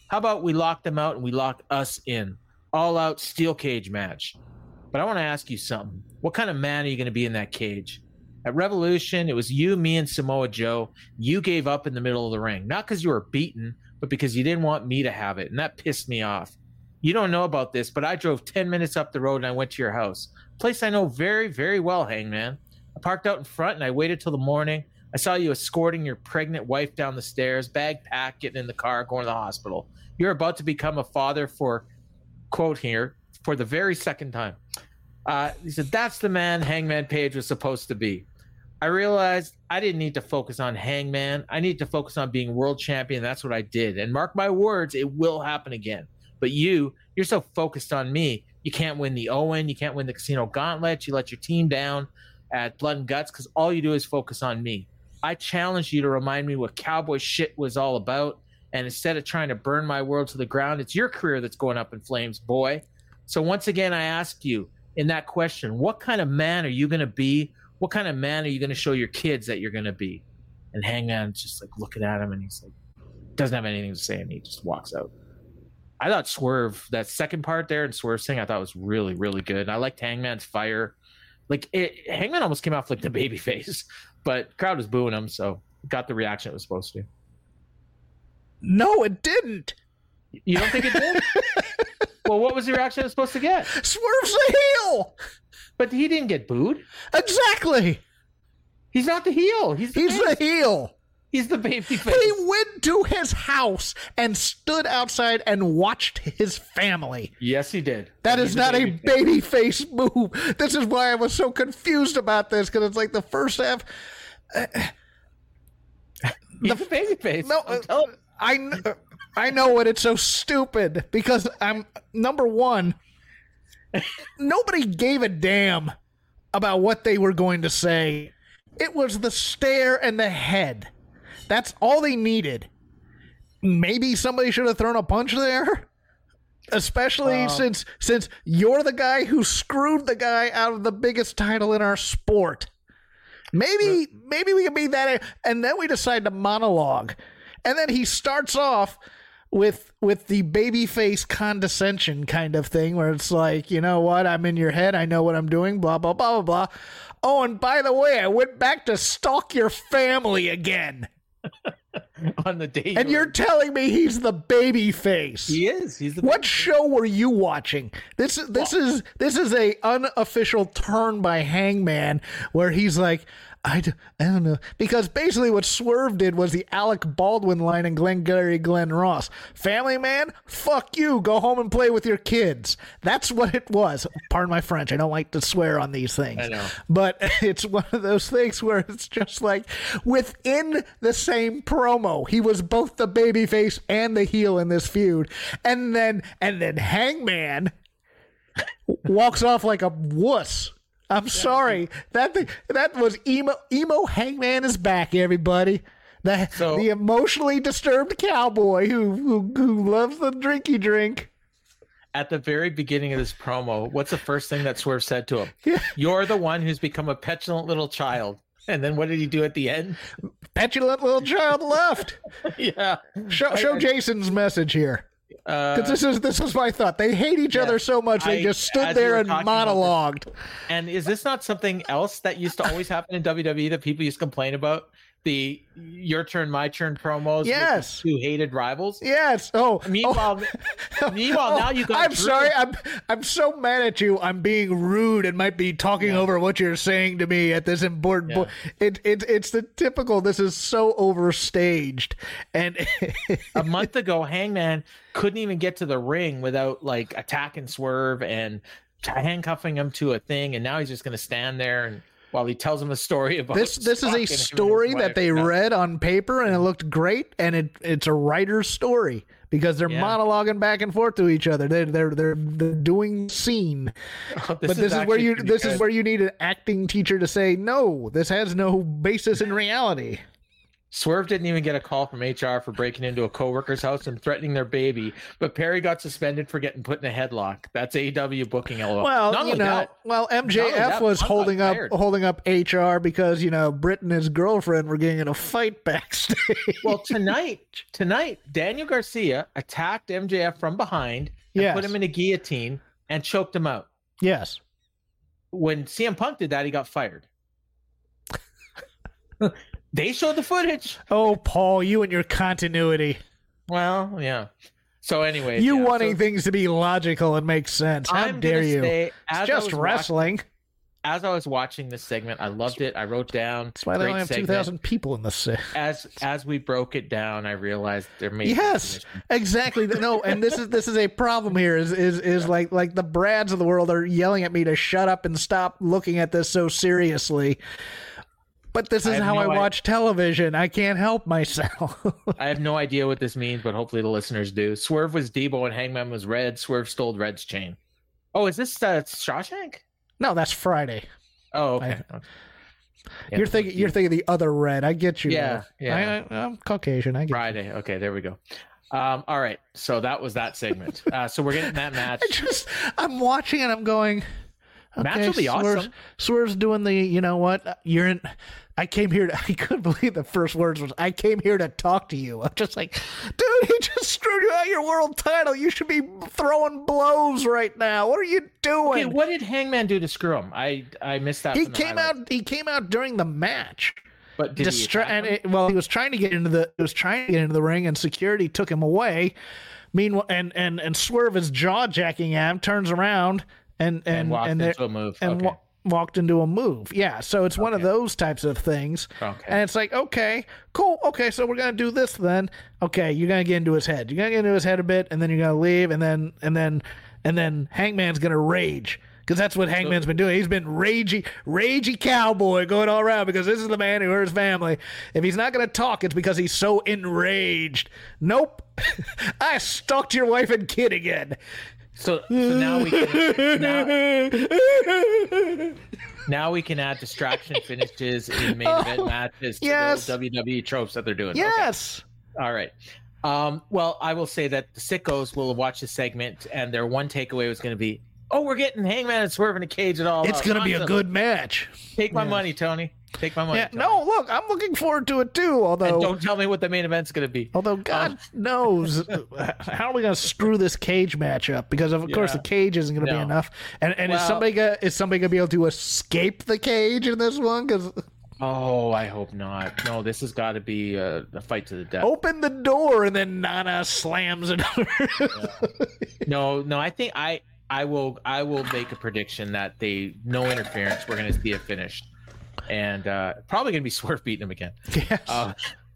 How about we lock them out and we lock us in? All out steel cage match. But I want to ask you something. What kind of man are you going to be in that cage? At Revolution, it was you, me, and Samoa Joe. You gave up in the middle of the ring. Not because you were beaten, but because you didn't want me to have it. And that pissed me off. You don't know about this, but I drove ten minutes up the road and I went to your house. Place I know very, very well, Hangman. I parked out in front and I waited till the morning. I saw you escorting your pregnant wife down the stairs, bag packed, getting in the car, going to the hospital. You're about to become a father for, quote here, for the very second time. Uh, he said, that's the man Hangman Page was supposed to be. I realized I didn't need to focus on Hangman. I need to focus on being world champion. That's what I did. And mark my words, it will happen again. But you, you're so focused on me. You can't win the Owen. You can't win the Casino Gauntlet. You let your team down at Blood and Guts because all you do is focus on me. I challenge you to remind me what cowboy shit was all about. And instead of trying to burn my world to the ground, it's your career that's going up in flames, boy. So once again, I ask you in that question, what kind of man are you going to be? What kind of man are you going to show your kids that you're going to be? And Hangman's just like looking at him and he's like, doesn't have anything to say and he just walks out. I thought Swerve, that second part there and Swerve thing, I thought was really, really good. I liked Hangman's fire. Like, it, Hangman almost came off like the baby face, but crowd was booing him, so it got the reaction it was supposed to. No, it didn't. You don't think it did? Well, what was the reaction it was supposed to get? Swerve's a heel. But he didn't get booed. Exactly. He's not the heel. He's the, He's the heel. He's the baby face. He went to his house and stood outside and watched his family. Yes, he did. That He's is not a baby face move. This is why I was so confused about this, because it's like the first half. Uh, He's the a baby face. No, uh, I know, I know it. It's so stupid because I'm number one. Nobody gave a damn about what they were going to say. It was the stare and the head. That's all they needed. Maybe somebody should have thrown a punch there, especially uh, since since you're the guy who screwed the guy out of the biggest title in our sport. Maybe uh, maybe we can be that, and then we decide to monologue, and then he starts off with with the babyface condescension kind of thing, where it's like, you know what, I'm in your head, I know what I'm doing, blah blah blah blah blah. Oh, and by the way, I went back to stalk your family again. On the day, and you're telling me he's the baby face. He is. He's the what show were you watching? This this well, is this is a unofficial turn by Hangman where he's like, I, d- I don't know, because basically what Swerve did was the Alec Baldwin line in Glengarry Glen Ross. Family man, fuck you. Go home and play with your kids. That's what it was. Pardon my French. I don't like to swear on these things. I know. But it's one of those things where it's just like within the same promo, he was both the babyface and the heel in this feud. And then and then Hangman walks off like a wuss. I'm sorry. That thing, that was emo. Emo Hangman is back, everybody. The, so, the emotionally disturbed cowboy who, who who loves the drinky drink. At the very beginning of this promo, what's the first thing that Swerve said to him? Yeah. You're the one who's become a petulant little child. And then what did he do at the end? Petulant little child left. Yeah. Show, show I, Jason's message here. Because uh, this is this is my thought. They hate each yeah, other so much they I, just stood there and monologued. And is this not something else that used to always happen in W W E that people used to complain about? The your turn, my turn promos. Yes. With the two hated rivals. Yes. Oh. Meanwhile, oh, meanwhile, oh, now you got. I'm Drew. sorry. I'm I'm so mad at you. I'm being rude and might be talking yeah. over what you're saying to me at this important yeah. point. It it it's the typical. This is so overstaged. And a month ago, Hangman couldn't even get to the ring without like attacking Swerve and handcuffing him to a thing, and now he's just going to stand there and. While he tells him a story about this, this is a story that they no. read on paper and it looked great, and it it's a writer's story because they're yeah. monologuing back and forth to each other. They're they're they're, they're doing scene, oh, this but this is, is where you this good. is where you need an acting teacher to say no. This has no basis in reality. Swerve didn't even get a call from H R for breaking into a coworker's house and threatening their baby, but Perry got suspended for getting put in a headlock. That's A E W booking. L O L. Well, Not you only know, that, well, M J F that, was Punk got holding up fired. holding up H R because, you know, Britt and his girlfriend were getting in a fight backstage. Well, tonight, tonight, Daniel Garcia attacked M J F from behind and Yes. put him in a guillotine and choked him out. Yes. When C M Punk did that, he got fired. They showed the footage. Oh, Paul, you and your continuity. Well, yeah. So anyway, You yeah, wanting so things to be logical and make sense. How I'm dare gonna you? Say, It's as I just was wrestling. Watching, as I was watching this segment, I loved it. I wrote down. That's why they great only have two segment. thousand people in the city. As as we broke it down, I realized there may Yes, be exactly. No, and this is this is a problem here. Is is is like like the Brads of the world are yelling at me to shut up and stop looking at this so seriously. But this I is have how no I idea. watch television. I can't help myself. I have no idea what this means, but hopefully the listeners do. Swerve was Debo and Hangman was Red. Swerve stole Red's chain. Oh, is this uh, Shawshank? No, that's Friday. Oh, okay. I- okay. Yeah, you're thinking you're thinking the other Red. I get you. Yeah, though. yeah. I, I, I'm Caucasian. I get. Friday. Okay, there we go. Um, all right. So that was that segment. Uh, so we're getting that match. I just I'm watching and I'm going. Okay, Match will be Swerve's, awesome. Swerve's doing the, you know what? You're in. I came here to. I couldn't believe the first words was, "I came here to talk to you." I'm just like, dude, he just screwed you out of your world title. You should be throwing blows right now. What are you doing? Okay, what did Hangman do to screw him? I I missed that. he from the came highlight. out. He came out during the match. but did he Distra- attack and him? it, well, he was trying to get into the. He was trying to get into the ring, and security took him away. Meanwhile, and and and Swerve is jaw jacking at him. Turns around and and and walked and they're- into a move. and okay. wa- walked into a move. Yeah, so it's one of Okay. those types of things. Okay. And it's like, okay, cool. Okay, so we're gonna do this then. Okay, you're gonna get into his head. You're gonna get into his head a bit, and then you're gonna leave, and then and then and then Hangman's gonna rage. Because that's what Hangman's been doing. He's been ragey, ragey cowboy going all around because this is the man who hurt his family. If he's not going to talk, it's because he's so enraged. Nope. I stalked your wife and kid again. So, so now we can now, now we can add distraction finishes in main event Oh, matches to yes. those W W E tropes that they're doing. Okay. Yes. All right. Um, well, I will say that the sickos will watch the segment, and their one takeaway was going to be, "Oh, we're getting Hangman and Swerve in a cage at all. It's out. going to be a Awesome. good match. Take my Yeah. money, Tony. Take my money. Yeah, Tony. no, look, I'm looking forward to it too. Although, And don't tell me what the main event's going to be. although God Um, knows, how are we going to screw this cage match up? Because of course Yeah. the cage isn't going to No. be enough. And and is Well- somebody gonna, is somebody going to be able to escape the cage in this one? Because Oh, I hope not. No, this has got to be a, a fight to the death. open the door and then Nana slams it. No, no, I think I I will I will make a prediction that they no interference. We're going to see it finished, and uh, probably going to be Swerve beating him again. Yes. Uh,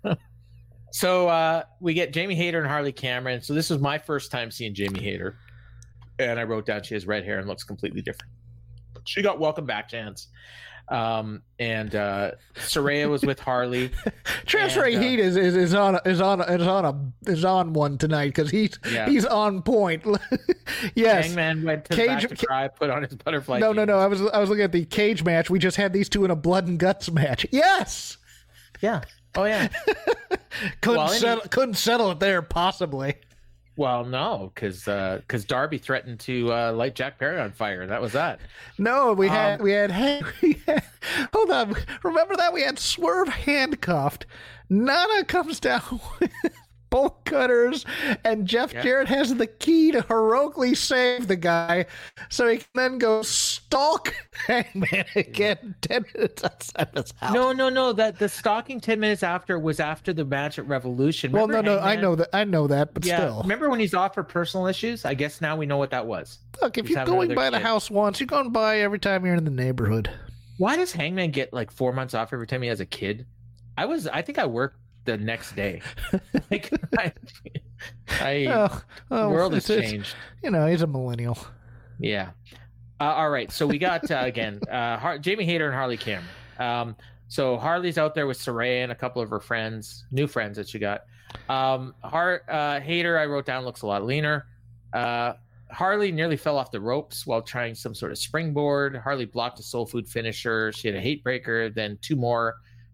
so uh, we get Jamie Hayter and Harley Cameron. So this was my first time seeing Jamie Hayter, and I wrote down she has red hair and looks completely different. She got welcome back chance. Um, and uh, Saraya was with Harley. Transfer and, uh, Heat is, is is on is on is on a is on one tonight because he's Yeah. he's on point. Yes. Hangman went to the Cage- back to cry, put on his butterfly. No, no, jeans. no. I was I was looking at the cage match. We just had these two in a blood and guts match. Yes. Yeah. Oh yeah. Couldn't Well, any- settle couldn't settle it there possibly. Well, no, because because Darby threatened to uh, light Jack Perry on fire. That was that. No, we had Um, we had, we had hold on. Remember that we had Swerve handcuffed. Nana comes down with bolt cutters, and Jeff Yeah. Jarrett has the key to heroically save the guy, so he can then go stalk Hangman again ten minutes outside his house. No, no, no. That the stalking ten minutes after was after the match at Revolution. well, no, Remember no, I Hangman? know that, I know that, but Yeah. still, Remember when he's off for personal issues? I guess now we know what that was. look, if he's you're having going another by the kid. house once, you're going by every time you're in the neighborhood. Why does Hangman get like four months off every time he has a kid? I was. I think I worked the next day. Like I, I Oh, oh, the world has it's- it's- changed. You know, he's a millennial. Yeah. Uh, all right. So we got uh, again uh, Har- Jamie Hayter and Harley Cameron. Um, so Harley's out there with Saraya and a couple of her friends, new friends that she got. Um, Har- uh, Hayter, I wrote down, looks a lot leaner. Uh, Harley nearly fell off the ropes while trying some sort of springboard. Harley blocked a soul food finisher. She had a hate breaker, then two more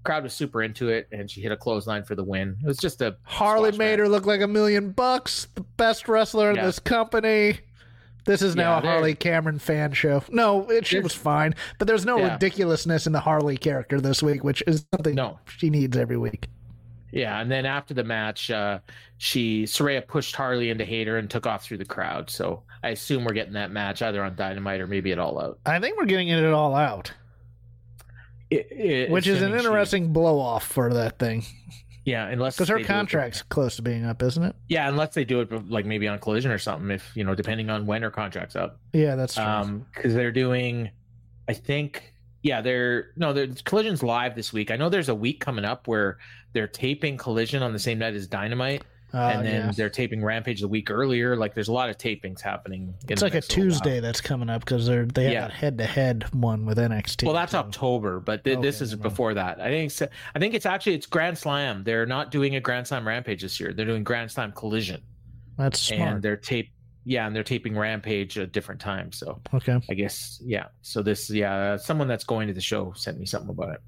crowd was super into it, and she hit a clothesline for the win. It was just a Harley squash made match. her look like a million bucks. The best wrestler in Yeah. this company. This is now Yeah, a they're- Harley Cameron fan show. No, it, she There's- was fine, but there's no Yeah. ridiculousness in the Harley character this week, which is something No. she needs every week. Yeah, and then after the match, uh, she Saraya pushed Harley into Hayter and took off through the crowd. So I assume we're getting that match either on Dynamite or maybe at All Out. I think we're getting it all out, It, it, which is an assuming she- interesting blow off for that thing. yeah, unless Because her they do it- contract's close to being up, isn't it? Yeah, unless they do it like maybe on Collision or something. If you know, depending on when her contract's up. Yeah, that's true. Um, because they're doing, I think, yeah, they're no, they're Collision's live this week. I know there's a week coming up where they're taping Collision on the same night as Dynamite, Uh, and then yeah. they're taping Rampage the week earlier. Like, there's a lot of tapings happening. in It's the like a next little while. Tuesday that's coming up because they're they have Yeah. that head to head one with N X T. Well, that's so- October, but th- this Okay, is never mind. before that. I think. It's, I think it's actually it's Grand Slam. They're not doing a Grand Slam Rampage this year. They're doing Grand Slam Collision, That's smart. and they're tape. Yeah, and they're taping Rampage at different times. So Okay. I guess yeah. So this yeah, someone that's going to the show sent me something about it.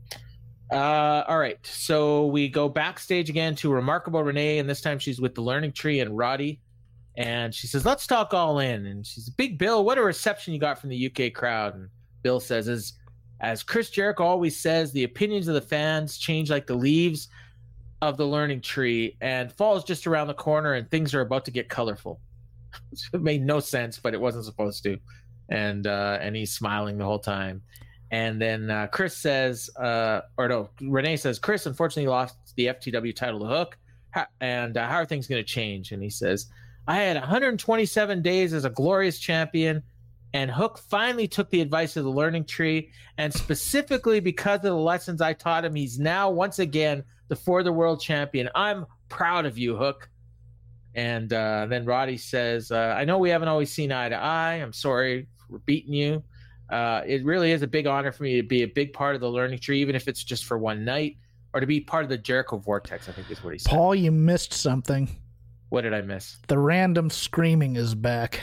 Uh, all right, so we go backstage again to Remarkable Renee, and this time she's with the Learning Tree and Roddy, and she says, "Let's talk all in." And she's, "Big Bill, what a reception you got from the U K crowd." And Bill says, "As as Chris Jericho always says, the opinions of the fans change like the leaves of the Learning Tree, and fall's just around the corner, and things are about to get colorful." It made no sense, but it wasn't supposed to. And uh, and he's smiling the whole time. And then uh, Chris says, uh, or no, Renee says, "Chris unfortunately lost the F T W title to Hook. How, and uh, how are things going to change?" And he says, "I had one hundred twenty-seven days as a glorious champion, and Hook finally took the advice of the Learning Tree. And specifically because of the lessons I taught him, he's now once again the For the World champion. I'm proud of you, Hook." And uh, then Roddy says, uh, "I know we haven't always seen eye to eye. I'm sorry for beating you. Uh, it really is a big honor for me to be a big part of the Learning Tree, even if it's just for one night, or to be part of the Jericho Vortex," I think is what he said. Paul, you missed something. What did I miss? The random screaming is back.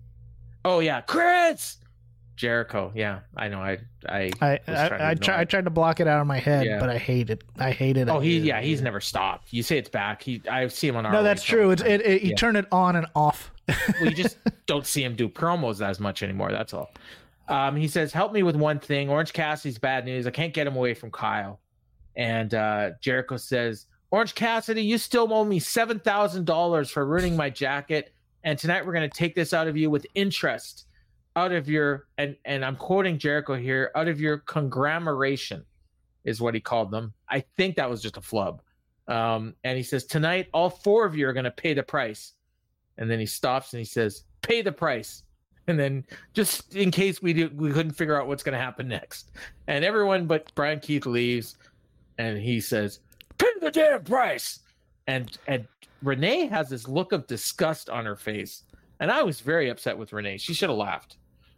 Oh, yeah. Chris! Jericho. Yeah, I know. I I, I was I, trying to I, ignore try, I it. tried to block it out of my head, Yeah. but I hate it. I hate it. Oh, I he hate it. yeah, he's never stopped. You say it's back. He I see him on our No, that's true. It's it, it, you Yeah. turn it on and off. Well, you just don't see him do promos as much anymore. That's all. Um, he says, "Help me with one thing. Orange Cassidy's bad news. I can't get him away from Kyle." And uh, Jericho says, "Orange Cassidy, you still owe me seven thousand dollars for ruining my jacket. And tonight we're going to take this out of you with interest. Out of your," and, and I'm quoting Jericho here, "out of your conglomeration," is what he called them. I think that was just a flub. Um, and he says, "Tonight, all four of you are going to pay the price." And then he stops and he says, "Pay the price." And then just in case we do, we couldn't figure out what's going to happen next. And everyone but Brian Keith leaves, and he says, "Pay the damn price." And and Renee has this look of disgust on her face. And I was very upset with Renee. She should have laughed.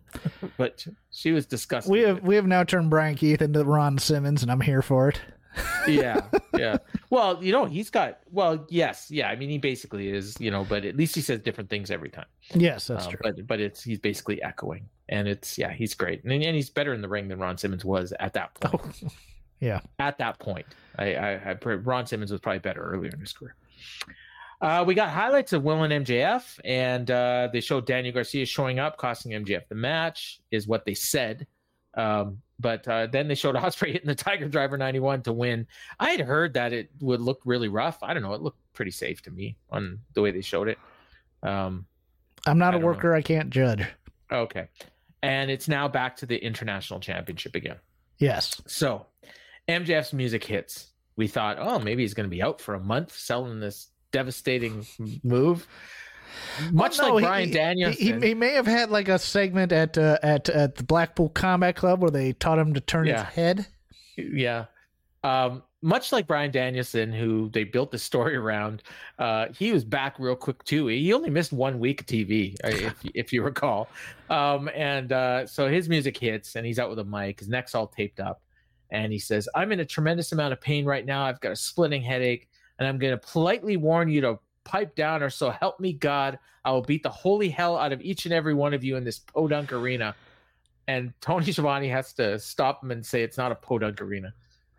But she was disgusted. We with have it. we have now turned Brian Keith into Ron Simmons, and I'm here for it. yeah yeah well, you know, he's got, well, yes, yeah, I mean, he basically is, you know, but at least he says different things every time. Yes, that's Um, true. but but it's he's basically echoing, and it's yeah, he's great, and, and he's better in the ring than Ron Simmons was at that point. Oh, yeah. At that point, I, I, I Ron Simmons was probably better earlier in his career. Uh, we got highlights of Will and M J F, and uh, they showed Daniel Garcia showing up, costing M J F the match, is what they said. Um, but uh, then they showed Ospreay hitting the Tiger Driver ninety-one to win. I had heard that it would look really rough. I don't know. It looked pretty safe to me on the way they showed it. Um, I'm not I a don't worker. I can't judge. okay. And it's now back to the International Championship again. Yes. So M J F's music hits. We thought, oh, maybe he's going to be out for a month selling this devastating move. Much Well, no, like he- Bryan he, Danielson. He, he may have had like a segment at uh, at at the Blackpool Combat Club where they taught him to turn Yeah. his head. Yeah. Um, much like Bryan Danielson, who they built the story around, uh, he was back real quick too. He only missed one week of T V, uh, if if you recall. Um, and uh, so his music hits, and he's out with a mic. His neck's all taped up, and he says, "I'm in a tremendous amount of pain right now. I've got a splitting headache, and I'm going to politely warn you to pipe down, or so help me God, I will beat the holy hell out of each and every one of you in this podunk arena." And Tony Schiavone has to stop him and say, "It's not a podunk arena."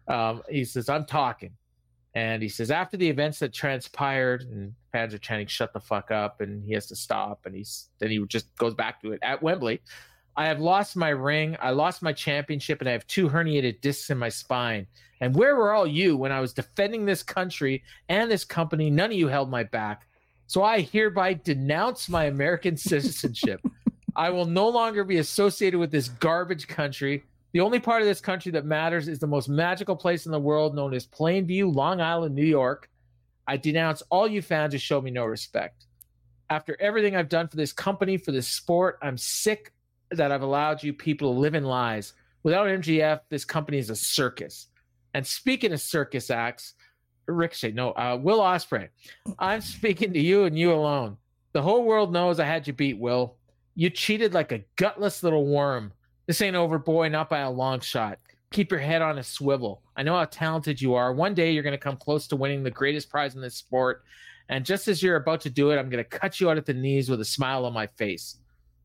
Um, he says, I'm talking. And he says, after the events that transpired, and fans are chanting, shut the fuck up, and he has to stop, and he's then he just goes back to it at Wembley. I have lost my ring, I lost my championship, and I have two herniated discs in my spine. And where were all you when I was defending this country and this company? None of you held my back. So I hereby denounce my American citizenship. I will no longer be associated with this garbage country. The only part of this country that matters is the most magical place in the world, known as Plainview, Long Island, New York. I denounce all you fans who show me no respect. After everything I've done for this company, for this sport, I'm sick that I've allowed you people to live in lies. Without M G F, this company is a circus. And speaking of circus acts, Ricochet, no, uh, Will Ospreay, I'm speaking to you and you alone. The whole world knows I had you beat, Will. You cheated like a gutless little worm. This ain't over, boy, not by a long shot. Keep your head on a swivel. I know how talented you are. One day you're going to come close to winning the greatest prize in this sport. And just as you're about to do it, I'm going to cut you out at the knees with a smile on my face.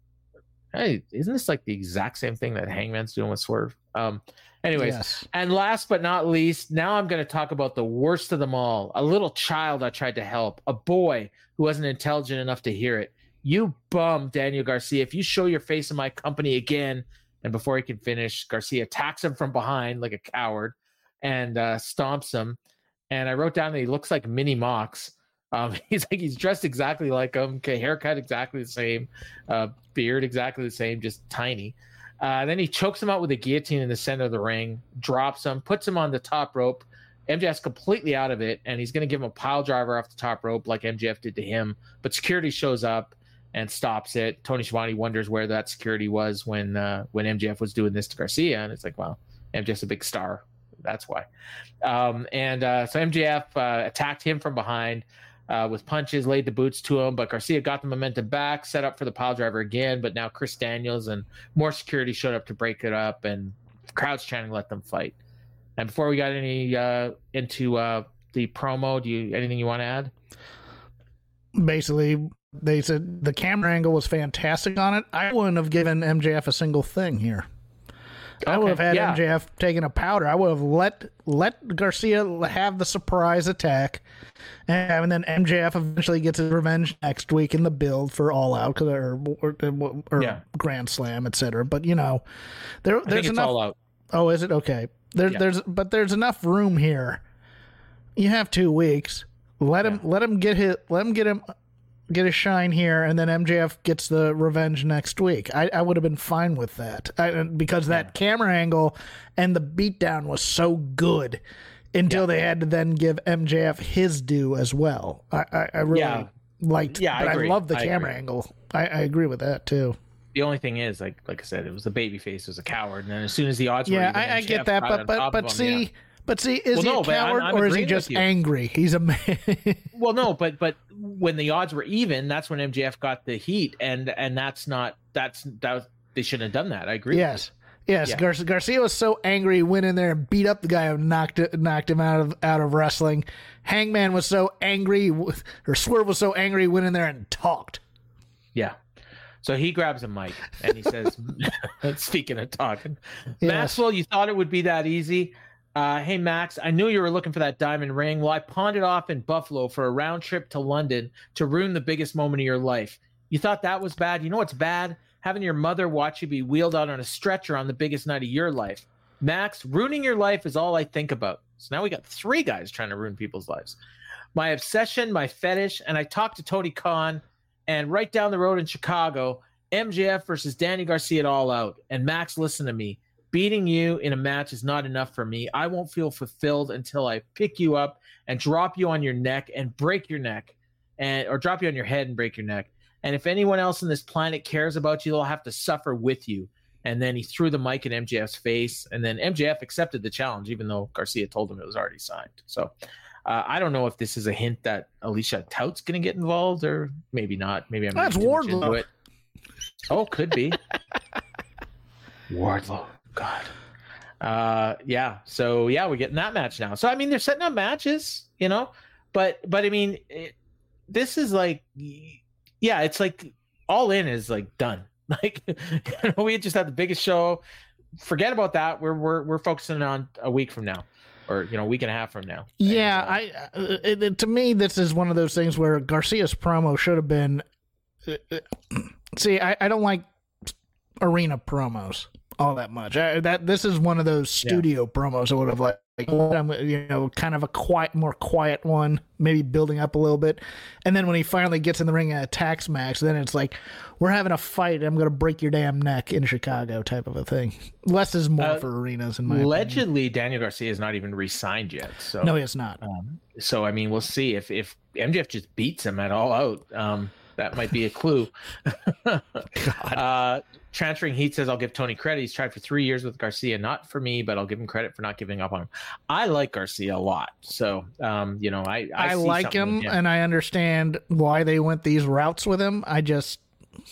Hey, isn't this like the exact same thing that Hangman's doing with Swerve? Um, anyways, Yes. And last but not least, now I'm going to talk about the worst of them all. A little child I tried to help. A boy who wasn't intelligent enough to hear it. You bum, Daniel Garcia. If you show your face in my company again, and before he can finish, Garcia attacks him from behind like a coward and uh, stomps him. And I wrote down that he looks like Minnie Mox. Um, he's like he's dressed exactly like him. Okay, haircut exactly the same, uh, beard exactly the same, just tiny. Uh, then he chokes him out with a guillotine in the center of the ring, drops him, puts him on the top rope. M J F's completely out of it, and he's going to give him a pile driver off the top rope like M J F did to him. But security shows up and stops it. Tony Schiavone wonders where that security was when uh, when M J F was doing this to Garcia, and it's like, well, M J F's a big star, that's why. Um, and uh, so M J F uh, attacked him from behind uh, with punches, laid the boots to him, but Garcia got the momentum back, set up for the pile driver again, but now Chris Daniels and more security showed up to break it up, and the crowd's chanting, let them fight. And before we got any uh, into uh, the promo, do you anything you want to add? Basically, they said the camera angle was fantastic on it. I wouldn't have given M J F a single thing here. I would have had yeah. M J F taking a powder. I would have let let Garcia have the surprise attack, and then M J F eventually gets his revenge next week in the build for All Out or or, or Yeah. Grand Slam, et cetera. But you know, there I think there's it's enough. All Out. Oh, is it okay? There's Yeah. there's but there's enough room here. You have two weeks. Let him Yeah. let him get his let him get him get his shine here, and then M J F gets the revenge next week. I, I would have been fine with that I, because that Yeah. camera angle and the beatdown was so good until Yeah. they had to then give M J F his due as well. I, I, I really Yeah. liked. Yeah, I but I, agree. love the I camera agree. angle. I, I agree with that too. The only thing is, like like I said, it was the babyface was a coward, and then as soon as the odds Yeah, were even, I, I M J F get that, got but on but top but of him, see. yeah. But see, is Well, he no, a but I'm- coward I'm or is he agreeing just with you. angry? He's a man. Well, no, but but when the odds were even, that's when M J F got the heat, and and that's not that's that was, they shouldn't have done that. I agree. Yes, yes. Yeah. Gar- Garcia was so angry, he went in there and beat up the guy who knocked it, knocked him out of out of wrestling. Hangman was so angry, or Swerve was so angry, he went in there and talked. Yeah. So he grabs a mic and he says, speaking of talking, Yes. Maxwell, you thought it would be that easy? Uh, hey, Max, I knew you were looking for that diamond ring. Well, I pawned it off in Buffalo for a round trip to London to ruin the biggest moment of your life. You thought that was bad? You know what's bad? Having your mother watch you be wheeled out on a stretcher on the biggest night of your life. Max, ruining your life is all I think about. So now we got three guys trying to ruin people's lives. My obsession, my fetish, and I talked to Tony Khan, and right down the road in Chicago, M J F versus Danny Garcia at All Out. And Max, listen to me. Beating you in a match is not enough for me. I won't feel fulfilled until I pick you up and drop you on your neck and break your neck, and or drop you on your head and break your neck. And if anyone else on this planet cares about you, they'll have to suffer with you. And then he threw the mic in M J F's face, and then M J F accepted the challenge, even though Garcia told him it was already signed. So uh, I don't know if this is a hint that Alicia Tout's going to get involved, or maybe not. Maybe I'm That's reading too much Wardlow. into it. Oh, could be. Wardlow. God. Uh, yeah. So yeah, we're getting that match now. So I mean, they're setting up matches, you know, but but I mean, it, this is like, yeah, it's like All In is like done. Like, you know, we just had the biggest show. Forget about that. We're we're we're focusing on a week from now. or you know, a week and a half from now. Yeah, and, uh, I uh, it, it, to me, this is one of those things where Garcia's promo should have been. Uh, see, I, I don't like arena promos all that much. I, that this is one of those studio yeah. promos I would have liked. Like, you know, kind of a quiet, more quiet one, maybe building up a little bit. And then when he finally gets in the ring and attacks Max, then it's like, we're having a fight. I'm going to break your damn neck in Chicago type of a thing. Less is more uh, for arenas, in my allegedly, opinion. Daniel Garcia is not even re-signed yet. So no, it's not. Um, so, I mean, we'll see if, if M J F just beats him at All Out. Um, that might be a clue. uh, Transferring Heat says, I'll give Tony credit. He's tried for three years with Garcia. Not for me, but I'll give him credit for not giving up on him. I like Garcia a lot. So, um, you know, I I, I like him, and I understand why they went these routes with him. I just,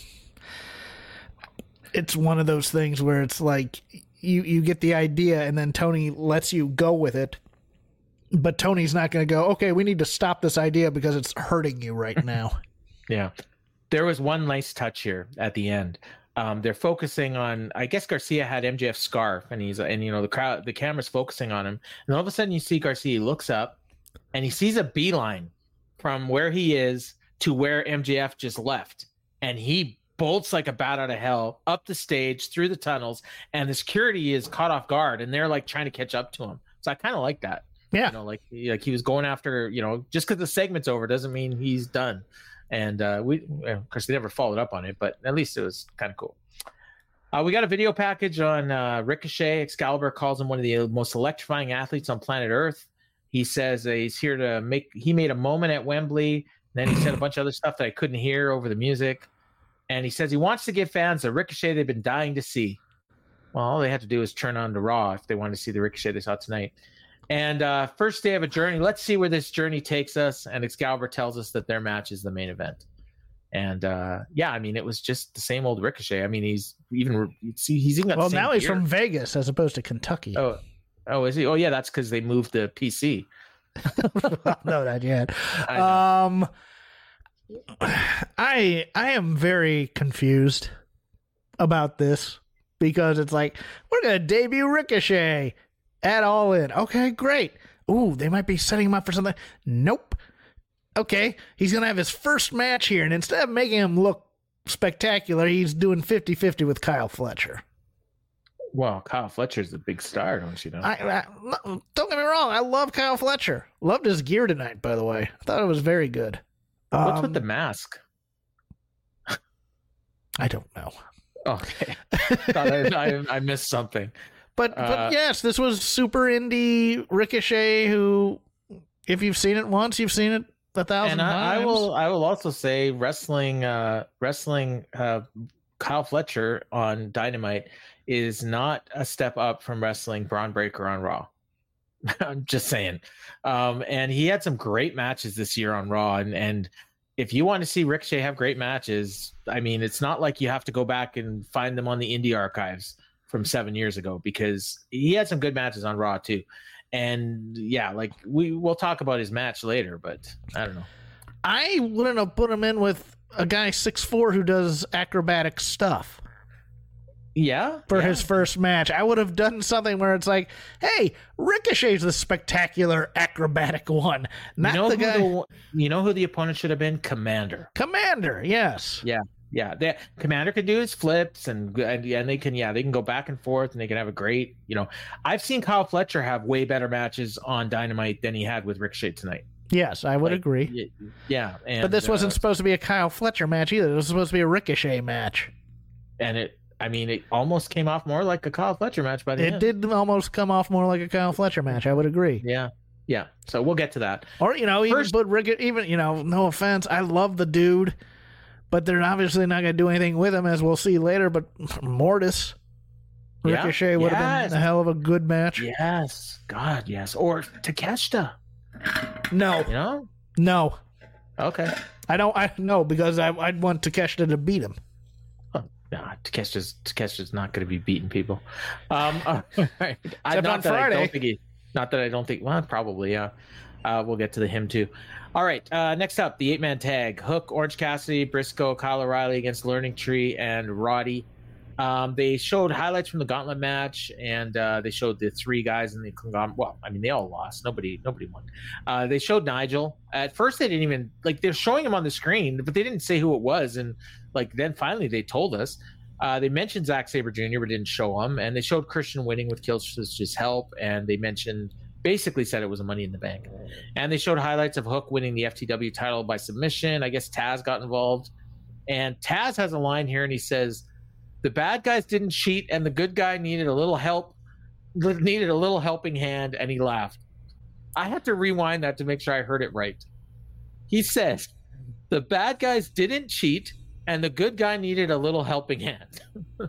it's one of those things where it's like you, you get the idea, and then Tony lets you go with it. But Tony's not going to go, okay, we need to stop this idea because it's hurting you right now. Yeah. There was one nice touch here at the end. Um, they're focusing on, I guess Garcia had M J F's scarf, and he's, and you know, the crowd, the camera's focusing on him. And all of a sudden you see Garcia, he looks up and he sees a beeline from where he is to where M J F just left. And he bolts like a bat out of hell up the stage, through the tunnels, and the security is caught off guard, and they're like trying to catch up to him. So I kind of like that. Yeah. You know, like, like he was going after, you know, just because the segment's over doesn't mean he's done. And uh, we, of course, they never followed up on it, but at least it was kind of cool. Uh, we got a video package on uh, Ricochet. Excalibur calls him one of the most electrifying athletes on planet Earth. He says uh, he's here to make, he made a moment at Wembley. And then he said a bunch of other stuff that I couldn't hear over the music. And he says he wants to give fans a Ricochet they've been dying to see. Well, all they had to do is turn on to Raw if they wanted to see the Ricochet they saw tonight. And uh, first day of a journey. Let's see where this journey takes us. And Excalibur tells us that their match is the main event. And uh, yeah, I mean, it was just the same old Ricochet. I mean, he's even see, he's even got well the same now he's gear. from Vegas as opposed to Kentucky. Oh, oh, is he? Oh, yeah, that's because they moved the P C. No, not yet. I um, I I am very confused about this because it's like we're gonna debut Ricochet at All In. Okay, great. Ooh, they might be setting him up for something. Nope. Okay, he's going to have his first match here, and instead of making him look spectacular, he's doing fifty-fifty with Kyle Fletcher. Well, Kyle Fletcher's a big star, don't you know? I, I, don't get me wrong, I love Kyle Fletcher. Loved his gear tonight, by the way. I thought it was very good. What's um, with the mask? I don't know. Okay. Thought I, I, I missed something. But, uh, but yes, this was super indie Ricochet, who, if you've seen it once, you've seen it a thousand and I, times. I will I will also say wrestling uh, wrestling uh, Kyle Fletcher on Dynamite is not a step up from wrestling Braun Breaker on Raw. I'm just saying. Um, and he had some great matches this year on Raw. And, and if you want to see Ricochet have great matches, I mean, it's not like you have to go back and find them on the indie archives from seven years ago, because he had some good matches on Raw too. And yeah, like we we'll talk about his match later, but I don't know. I wouldn't have put him in with a guy six foot four who does acrobatic stuff. Yeah. For yeah. his first match. I would have done something where it's like, hey, Ricochet's the spectacular acrobatic one. Not you know the who guy. The, you know who the opponent should have been? Commander. Commander, yes. Yeah. Yeah, they, Commander can do his flips, and, and and they can yeah they can go back and forth, and they can have a great, you know. I've seen Kyle Fletcher have way better matches on Dynamite than he had with Ricochet tonight. Yes, I would like, agree. Yeah, and, but this wasn't uh, supposed to be a Kyle Fletcher match either. This was supposed to be a Ricochet match. And it, I mean, it almost came off more like a Kyle Fletcher match by the it end. It did almost come off more like a Kyle Fletcher match. I would agree. Yeah, yeah. So we'll get to that. Or you know, even First, put Rick. Even you know, no offense, I love the dude. But they're obviously not going to do anything with him, as we'll see later. But Mortis, Ricochet yeah, would yes. have been a hell of a good match. Yes, God, yes. Or Takeshita. No, you know, no. Okay, I don't. I no because I, I'd want Takeshita to beat him. Oh, nah, Takeshita's Takeshita's not going to be beating people. Um, all right. I, Except not on that Friday. I don't think he, not that I don't think. Well, probably. Yeah. Uh, we'll get to the him too. All right. Uh, next up, the eight-man tag: Hook, Orange Cassidy, Briscoe, Kyle O'Reilly against Learning Tree and Roddy. Um, they showed highlights from the gauntlet match, and uh, they showed the three guys in the conglomerate. Well, I mean, they all lost. Nobody, nobody won. Uh, they showed Nigel. At first, they didn't even like. They're showing him on the screen, but they didn't say who it was. And like then finally, they told us. Uh, they mentioned Zack Sabre Junior, but didn't show him. And they showed Christian winning with Killswitch's help, and they mentioned basically said it was a Money in the Bank. And they showed highlights of Hook winning the F T W title by submission. I guess Taz got involved, and Taz has a line here, and he says, the bad guys didn't cheat, and the good guy needed a little help, needed a little helping hand, and he laughed. I had to rewind that to make sure I heard it right. He says, the bad guys didn't cheat, and the good guy needed a little helping hand.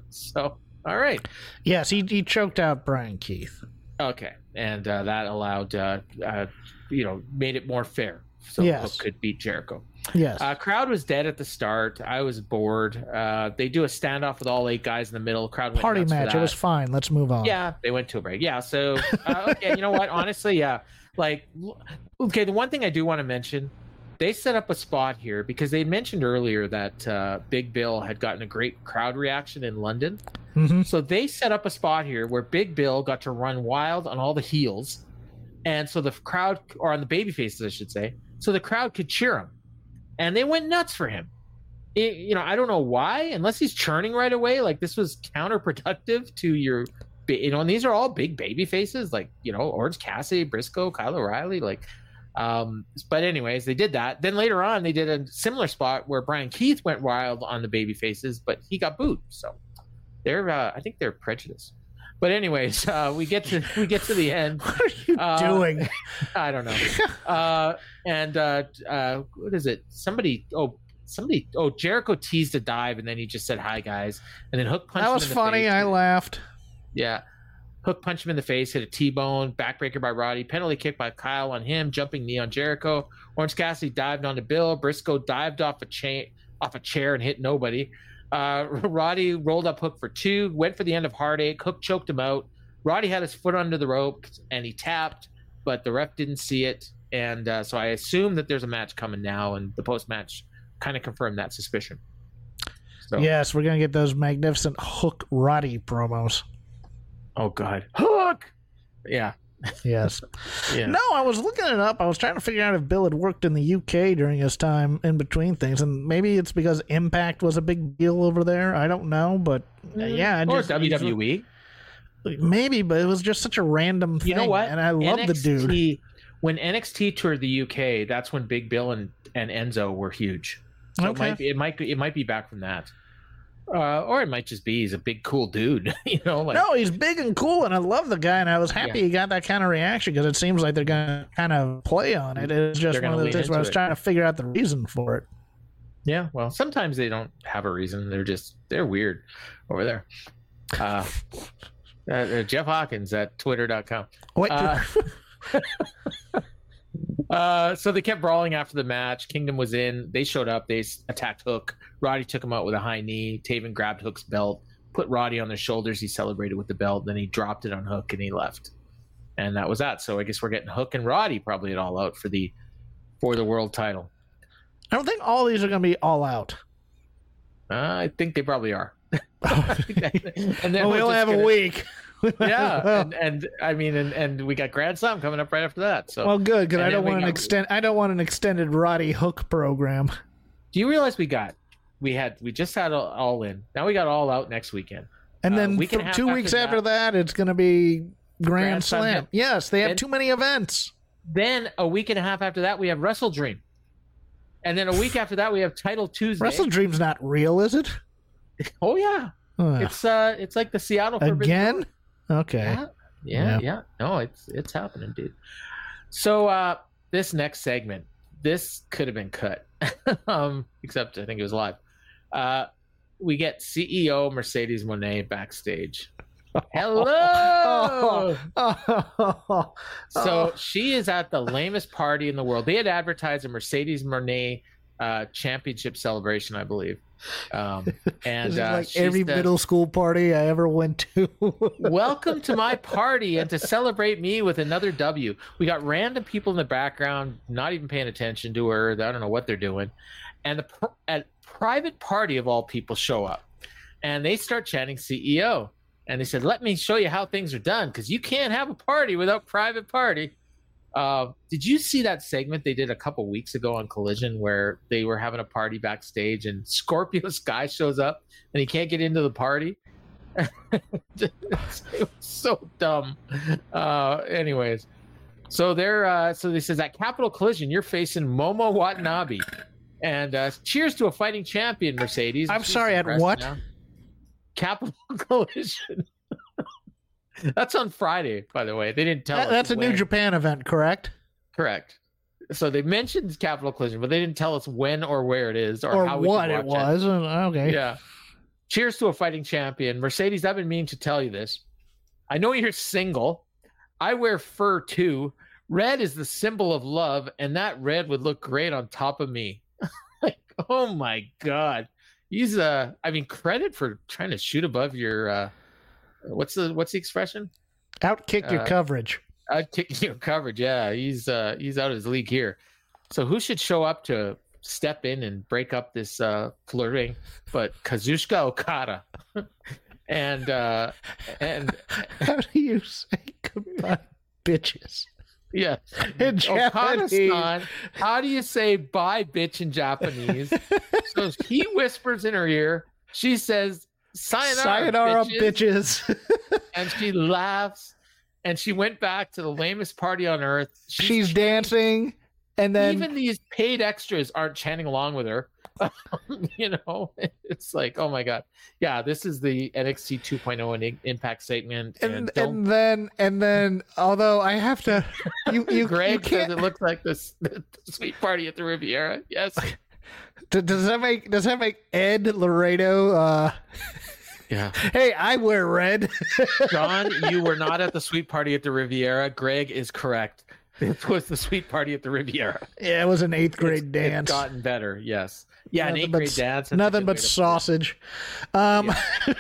So, all right. Yes, he, he choked out Brian Keith. Okay, and uh, that allowed, uh, uh, you know, made it more fair. So yes. Hook could beat Jericho. Yes. Uh, crowd was dead at the start. I was bored. Uh, they do a standoff with all eight guys in the middle. Crowd went Party nuts for match. that. It was fine. Let's move on. Yeah, they went to a break. Yeah, so uh, okay, you know what? Honestly, yeah. Like, okay, the one thing I do want to mention, they set up a spot here because they mentioned earlier that uh, Big Bill had gotten a great crowd reaction in London. Mm-hmm. So they set up a spot here where Big Bill got to run wild on all the heels, and so the crowd, or on the baby faces, I should say, so the crowd could cheer him. And they went nuts for him. It, you know, I don't know why, unless he's churning right away. Like, this was counterproductive to your, you know, and these are all big baby faces, like, you know, Orange Cassidy, Briscoe, Kyle O'Reilly. Like, um, but anyways, they did that. Then later on, they did a similar spot where Brian Keith went wild on the baby faces, but he got booed. So they're, uh, I think they're prejudiced. But anyways, uh, we get to we get to the end. What are you uh, doing? I don't know. Uh, and uh, uh, what is it? Somebody, oh, somebody, oh, Jericho teased a dive, and then he just said, "Hi, guys," and then Hook punched That him was in the funny. face. I laughed. Yeah, Hook punched him in the face, hit a T-bone, backbreaker by Roddy, penalty kick by Kyle on him, jumping knee on Jericho. Orange Cassidy dived onto Bill. Briscoe dived off a chain, off a chair, and hit nobody. Uh, Roddy rolled up Hook for two, went for the end of Heartache. Hook choked him out. Roddy had his foot under the rope, and he tapped, but the ref didn't see it. And uh, so I assume that there's a match coming now, and the post-match kind of confirmed that suspicion. So. Yes, we're going to get those magnificent Hook Roddy promos. Oh, God. Hook! Yeah. Yes. Yeah. No, I was looking it up. I was trying to figure out if Bill had worked in the U K during his time in between things, and maybe it's because Impact was a big deal over there. I don't know, but uh, yeah. I Or just, W W E. Maybe, but it was just such a random thing. You know what? And I love N X T, the dude. When N X T toured the U K, that's when Big Bill and, and Enzo were huge. So Okay. it might be, it might be, it might be back from that. Uh, or it might just be he's a big cool dude, you know. Like, No, he's big and cool, and I love the guy, and I was happy Yeah. he got that kind of reaction because it seems like they're going to kind of play on it. It's just They're one of gonna those lean things where I was into it. trying to figure out the reason for it. Yeah, well, sometimes they don't have a reason. They're just they're weird over there. Uh, uh, uh, Jeff Hawkins at twitter dot com. What? Uh, uh, so they kept brawling after the match. Kingdom was in. They showed up. They s- attacked Hook. Roddy took him out with a high knee. Taven grabbed Hook's belt, put Roddy on their shoulders. He celebrated with the belt. Then he dropped it on Hook and he left. And that was that. So I guess we're getting Hook and Roddy probably at All Out for the for the world title. I don't think all these are going to be all out. Uh, I think they probably are. and then Well, we we're only just have gonna- a week. yeah, and, and I mean, and, and we got Grand Slam coming up right after that. So, Well, good, because And I then don't we want an got- extend. I don't want an extended Roddy Hook program. do you realize we got we had we just had all, all in. Now we got All Out next weekend. And Uh, then week and a th- half two after weeks that- after that, it's going to be Grand, Grand Slam. Slam. Yes, they have Then- too many events. Then a week and a half after that, we have Wrestle Dream, and then a week after that, we have Title Tuesday. Wrestle Dream's not real, is it? Oh yeah, Ugh. it's uh, it's like the Seattle Forbidden Again? Door. Okay. Yeah, yeah, Yeah. yeah. No, it's it's happening, dude. So uh, this next segment, this could have been cut, um, except I think it was live. Uh, we get C E O Mercedes Moné backstage. Hello. Oh, oh, oh, So she is at the lamest party in the world. They had advertised a Mercedes Moné uh, championship celebration, I believe. Um, and this is uh, like she every said, middle school party I ever went to. welcome to my party and to celebrate me with another W. We got random people in the background, not even paying attention to her. I don't know what they're doing. And the pr- a private party of all people show up. and they start chanting C E O. And they said, let me show you how things are done, because you can't have a party without private party. Uh, did you see that segment they did a couple weeks ago on Collision where they were having a party backstage and Scorpio Sky shows up and he can't get into the party? It was so dumb. Uh, anyways, so they're uh, so they says at Capital Collision you're facing Momo Watanabe, and uh, cheers to a fighting champion, Mercedes. I'm sorry, at what? Now. Capital Collision. That's on Friday, by the way. They didn't tell that, us. That's a when. New Japan event, correct? Correct. So they mentioned Capital Collision, but they didn't tell us when or where it is or, or how we what can it watch was. it. Okay. Yeah. Cheers to a fighting champion. Mercedes, I've been meaning to tell you this. I know you're single. I wear fur too. Red is the symbol of love, and that red would look great on top of me. Like, oh my God. He's uh I mean, credit for trying to shoot above your uh what's the what's the expression? Outkick your Uh, coverage. Outkick your coverage. Yeah, he's uh he's out of his league here. So who should show up to step in and break up this uh flirting but Kazuchika Okada. and uh and How do you say goodbye, bitches? yeah. In Japanese. Okada-san, how do you say bye bitch in Japanese? So he whispers in her ear, she says sayonara, Sayonara, bitches. bitches. And she laughs, and she went back to the lamest party on earth. She's, She's dancing, and then even these paid extras aren't chanting along with her. You know, it's like, oh my God. Yeah, this is the N X T two point oh and Impact segment. And, and, don't- and then and then although I have to you you, Greg you says can't it looks like this the sweet party at the Riviera. Yes. d- does that make does that make Ed Laredo uh Yeah. hey, I wear red. John, you were not at the sweet party at the Riviera. Greg is correct. It was the sweet party at the Riviera. Yeah, it was an eighth grade It's, dance. it's gotten better, yes. Yeah, Nothing an eighth but grade s- dance. that's a Nothing good but way to put it. sausage. Um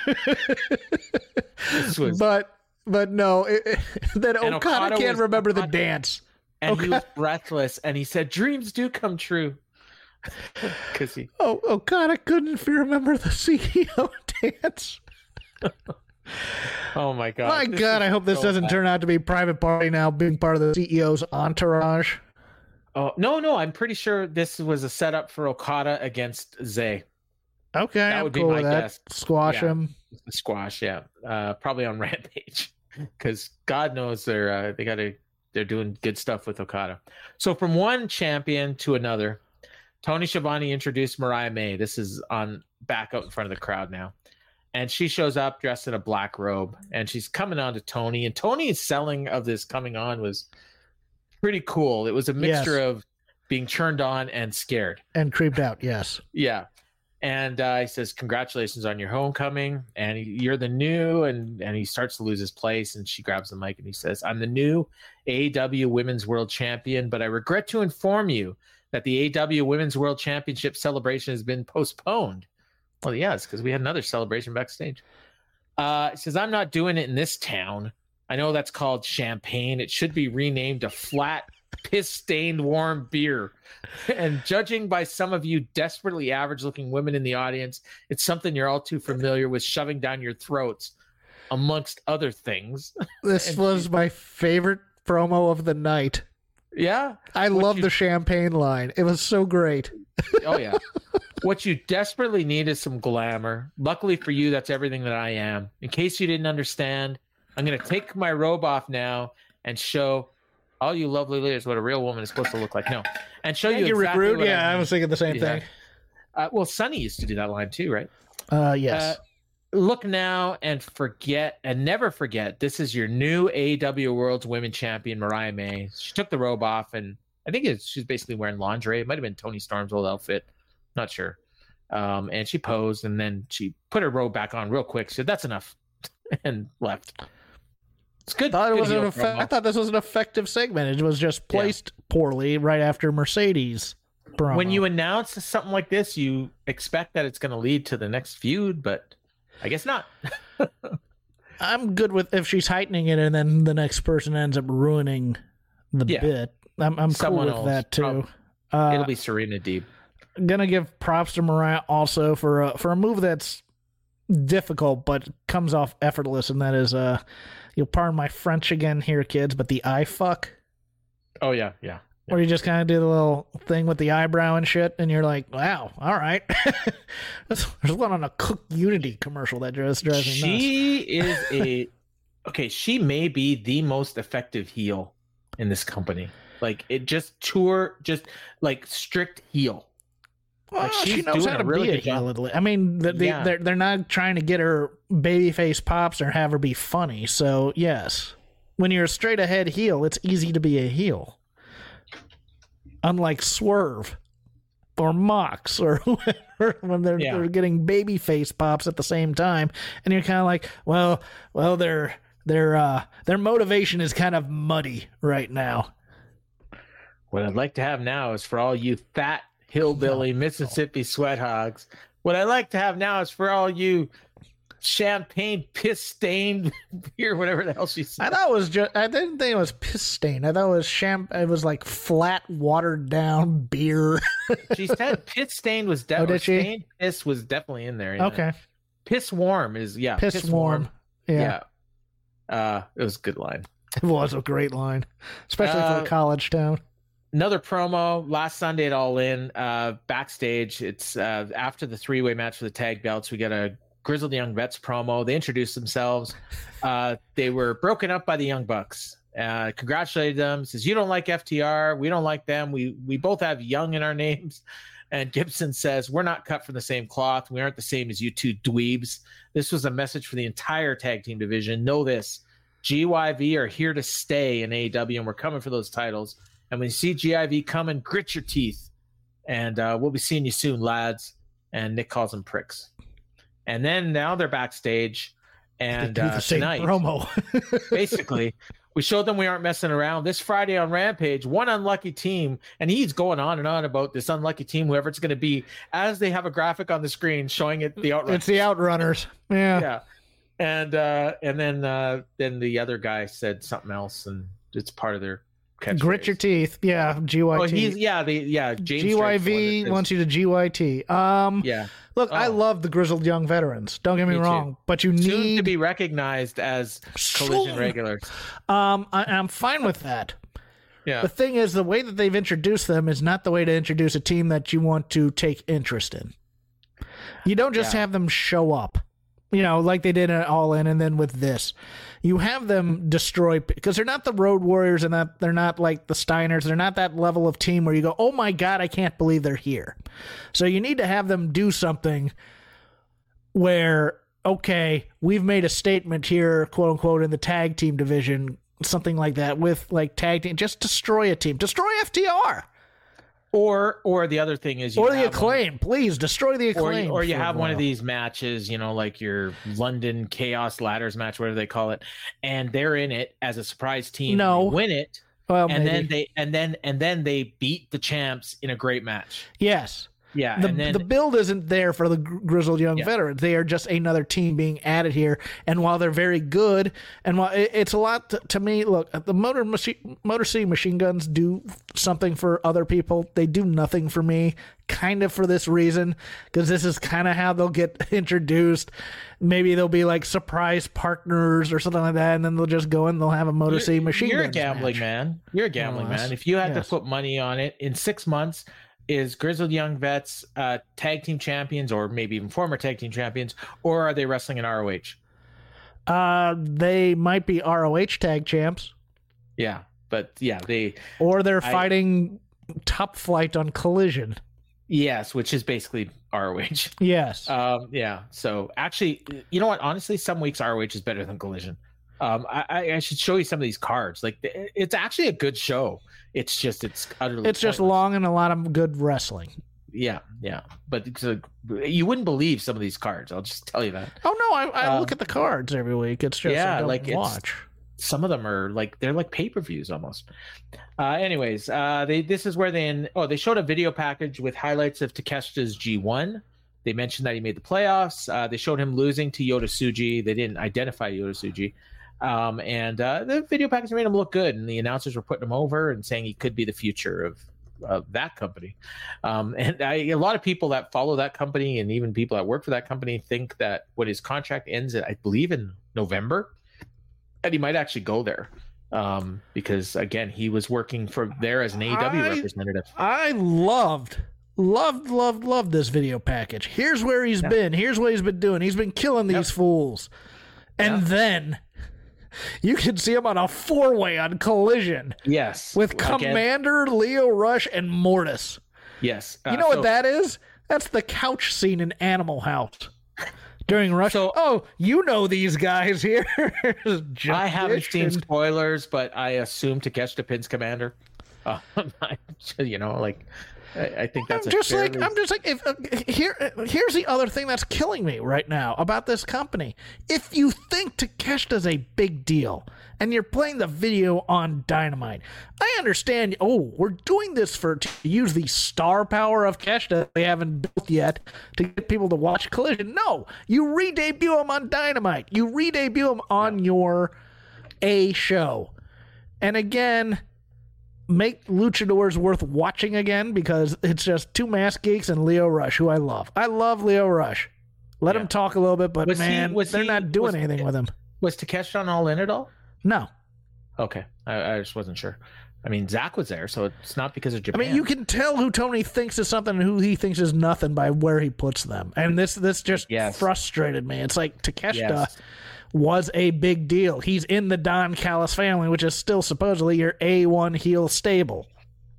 This was- but but no, it, it- that And Okada, Okada can't was- remember the Okada- dance. and he Okay. was breathless, and he said, "Dreams do come true." Because he, Oh, Okada couldn't if you remember the C E O dance. oh my God, My this God, is I hope this so doesn't bad. turn out to be private party now, being part of the C E O's entourage. Oh no, no, I'm pretty sure this was a setup for Okada against Zay. Okay, That I'm would be cool my with that. guess. Squash Yeah. him. The squash, yeah, uh, probably on Rampage, because God knows they're uh, they got to they're doing good stuff with Okada. So from one champion to another, Tony Schiavone introduced Mariah May. This is on back out in front of the crowd now. And she shows up dressed in a black robe, and she's coming on to Tony. And Tony's selling of this coming on was pretty cool. It was a mixture Yes. of being turned on and scared. And creeped out, yes. Yeah. And uh, he says, congratulations on your homecoming. And he, you're the new, and, and he starts to lose his place. And she grabs the mic and he says, I'm the new A E W Women's World Champion, but I regret to inform you that the A E W Women's World Championship celebration has been postponed. Well, yes, because we had another celebration backstage. Uh, he says, I'm not doing it in this town. I know that's called champagne. It should be renamed a flat, piss-stained warm beer. And judging by some of you desperately average-looking women in the audience, it's something you're all too familiar with shoving down your throats, amongst other things. This And was my favorite promo of the night. Yeah? I What love you- the champagne line. It was so great. Oh, yeah. What you desperately need is some glamour. Luckily for you, that's everything that I am. In case you didn't understand, I'm going to take my robe off now and show all you lovely ladies what a real woman is supposed to look like. No. And show Thank you you, exactly Rick Rude. what Yeah, I mean. was thinking the same Yeah. thing. Uh, well, Sonny used to do that line too, right? Uh, yes. Uh, look now and forget and never forget, this is your new A E W World's Women Champion, Mariah May. She took the robe off, and I think it's, she's basically wearing lingerie. It might have been Tony Storm's old outfit. Not sure. Um, and she posed, and then she put her robe back on real quick. She said, that's enough, and left. It's good. I thought, it good was an heel effe- promo. I thought this was an effective segment. It was just placed poorly right after Mercedes promo. When you announce something like this, you expect that it's going to lead to the next feud, but I guess not. I'm good with if she's heightening it and then the next person ends up ruining the Yeah. bit. I'm, I'm cool Someone with else. that too. Prob- Uh, It'll be Serena Deeb. gonna give props to Mariah also for a, for a move that's difficult, but comes off effortless, and that is, uh, you'll pardon my French again here, kids, but the eye fuck. Oh, yeah, yeah. yeah. Where you just kind of do the little thing with the eyebrow and shit, and you're like, wow, all right. There's one on a Cook Unity commercial that just drives me nuts. She is a... Okay, she may be the most effective heel in this company. Like, it just tour, just like strict heel. Well, Like, she she's knows doing how a to really be a good job. heel. I mean, the, the, Yeah. they're they're not trying to get her babyface pops or have her be funny. So yes, when you're a straight ahead heel, it's easy to be a heel. Unlike Swerve or Mox or whoever, when they're Yeah. they're getting babyface pops at the same time, and you're kind of like, well, well, their their uh, their motivation is kind of muddy right now. What I'd like to have now is for all you fat hillbilly Mississippi sweat hogs. What I'd like to have now is for all you champagne piss stained beer, whatever the hell she said. I thought it was just. I didn't think it was piss stain. I thought it was champ. It was like flat, watered down beer. She said piss stained was Oh, definitely did she? stained piss was definitely in there. yeah. Okay, Piss warm is yeah. piss, warm. Yeah, Yeah. Uh, it was a good line. it was a great line, especially for Uh, a college town. Another promo last Sunday at All In. Uh, backstage, it's uh, after the three-way match for the tag belts. We got a Grizzled Young Vets promo. They introduced themselves. Uh, they were broken up by the Young Bucks. Uh, congratulated them. Says, you don't like F T R. We don't like them. We we both have Young in our names. And Gibson says, we're not cut from the same cloth. We aren't the same as you two dweebs. This was a message for the entire tag team division. Know this. G Y V are here to stay in A E W, and we're coming for those titles. And when you see G I V coming, grit your teeth. And uh, we'll be seeing you soon, lads. And Nick calls them pricks. And then now they're backstage. And They do uh, the same tonight, promo. basically, we showed them we aren't messing around. This Friday on Rampage, one unlucky team, and he's going on and on about this unlucky team, whoever it's going to be, as they have a graphic on the screen showing it the Outrunners. It's the Outrunners. Yeah. Yeah. And uh, and then uh, then the other guy said something else, and it's part of their catchphrase. Grit your teeth. Yeah. G Y T. Oh, he's yeah, the yeah James G Y V Drake's one wants you to G Y T. Um, that is- yeah. Look, I Oh. love the Grizzled Young Veterans. Don't get me, Me too. wrong, but you Soon need to be recognized as Collision Soon. regulars. Um, I, I'm fine with that. Yeah. The thing is, the way that they've introduced them is not the way to introduce a team that you want to take interest in. You don't just Yeah. have them show up, you know, like they did at All In, and then with this. You have them destroy, because they're not the Road Warriors, and that they're not like the Steiners. They're not that level of team where you go, oh my God, I can't believe they're here. So you need to have them do something where, okay, we've made a statement here, quote unquote, in the tag team division, something like that, with like tag team, just destroy a team, destroy F T R, Or or the other thing is you or the have one- Acclaim, please destroy the or, Acclaim, or you for a have one of while. these matches, you know, like your London Chaos Ladders match, whatever they call it, and they're in it as a surprise team. No. They win it, Well, and maybe. then they and then and then they beat the champs in a great match. yes. Yeah, The, and then the build isn't there for the Gr- Grizzled Young Yeah. Veterans. They are just another team being added here. And while they're very good, and while it, it's a lot to, to me, look, the Motor Machi- Motor City Machine Guns do something for other people. They do nothing for me, kind of for this reason, because this is kind of how they'll get introduced. Maybe they'll be like surprise partners or something like that, and then they'll just go in. They'll have a Motor you're, City Machine you're a Guns gambling match. man. You're a gambling Yes. man. If you had Yes. to put money on it in six months. Is Grizzled Young Vets uh, tag team champions, or maybe even former tag team champions, or are they wrestling in R O H? Uh, they might be R O H tag champs, Yeah, but yeah, they or they're I- fighting Top Flight on Collision. yes, which is basically R O H. Yes. Um, yeah. So actually, you know what? Honestly, some weeks R O H is better than Collision. Um, I, I- I should show you some of these cards. Like, it's actually a good show. It's just it's utterly. It's just pointless. long and a lot of good wrestling. Yeah, yeah. But it's a, you wouldn't believe some of these cards. I'll just tell you that. Oh no, I, I Um, look at the cards every week. It's just yeah, I don't like, it's- watch. Some of them are like they're like pay per views almost. Uh, anyways, uh, they this is where they in, oh they showed a video package with highlights of Takeshita's G one. They mentioned that he made the playoffs. Uh, they showed him losing to Yota Tsuji. They didn't identify Yota Tsuji. Um, and uh, the video package made him look good, and the announcers were putting him over and saying he could be the future of of that company. Um, and I, a lot of people that follow that company and even people that work for that company think that when his contract ends, I believe in November, and he might actually go there. Um, because again, he was working for there as an A E W I, representative. I loved, loved, loved, loved this video package. Here's where he's yeah. been. Here's what he's been doing. He's been killing these yep. fools. And yep. then you can see him on a four-way on Collision. Yes. With again. Commander, Lio Rush, and Mortis. Yes. Uh, you know so, what that is? That's the couch scene in Animal House. During Rush, so, oh, you know these guys here. I haven't seen spoilers, but I assume Takeshita pins Commander. Uh, you know, like I, I think that's I'm just fairly... like I'm just like if uh, here. Here's the other thing that's killing me right now about this company. If you think Takeshita's a big deal and you're playing the video on Dynamite, I understand. Oh, we're doing this for to use the star power of Takeshita we haven't built yet to get people to watch Collision. No, you re-debut him on Dynamite. You re-debut him on yeah. your A show, and again, make luchadors worth watching again because it's just two mask geeks and Lio Rush, who I love. I love Lio Rush. Let yeah. him talk a little bit, but was man, he, they're he, not doing was, anything with him. Was Takeshita on All In at all? No. Okay, I, I just wasn't sure. I mean, Zach was there, so it's not because of Japan. I mean, you can tell who Tony thinks is something and who he thinks is nothing by where he puts them. And this this just yes. frustrated me. It's like Takeshita yes. was a big deal. He's in the Don Callis family, which is still supposedly your A one heel stable.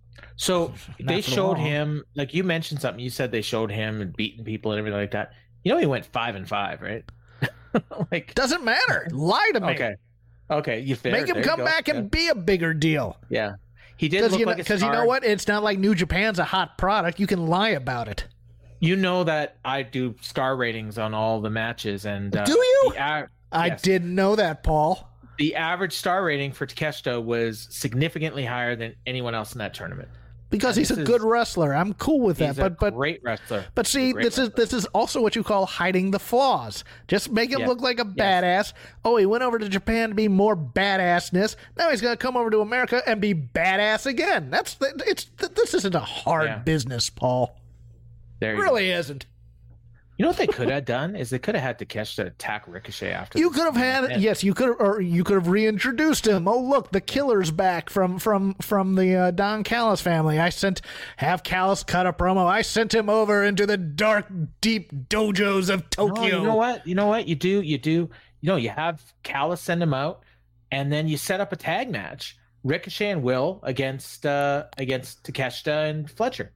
So they showed him, like you mentioned something. You said they showed him and beating people and everything like that. You know, he went five and five, right? Like doesn't matter. Lie to me. Okay. Okay, you fair. Make him there come back yeah. and be a bigger deal. Yeah, he did look you like know, a star. Because you know what? It's not like New Japan's a hot product. You can lie about it. You know that I do star ratings on all the matches, and uh, do you? A- I yes. didn't know that, Paul. The average star rating for Takeshita was significantly higher than anyone else in that tournament. Because and he's a good wrestler. I'm cool with that. He's but a but great wrestler. But see, this wrestler. is this is also what you call hiding the flaws. Just make him yeah. look like a yes. badass. Oh, he went over to Japan to be more badassness. Now he's gonna come over to America and be badass again. That's the, it's this isn't a hard yeah. business, Paul. There it really go. isn't. You know what they could have done is they could have had Takeshita attack Ricochet after. You could have had and, yes, you could have, or you could have reintroduced him. Oh look, the Killer's back from from from the uh, Don Callis family. I sent have Callis cut a promo. I sent him over into the dark, deep dojos of Tokyo. No, you know what? You know what? You do you do you know you have Callis send him out, and then you set up a tag match: Ricochet and Will against uh, against Takeshita and Fletcher.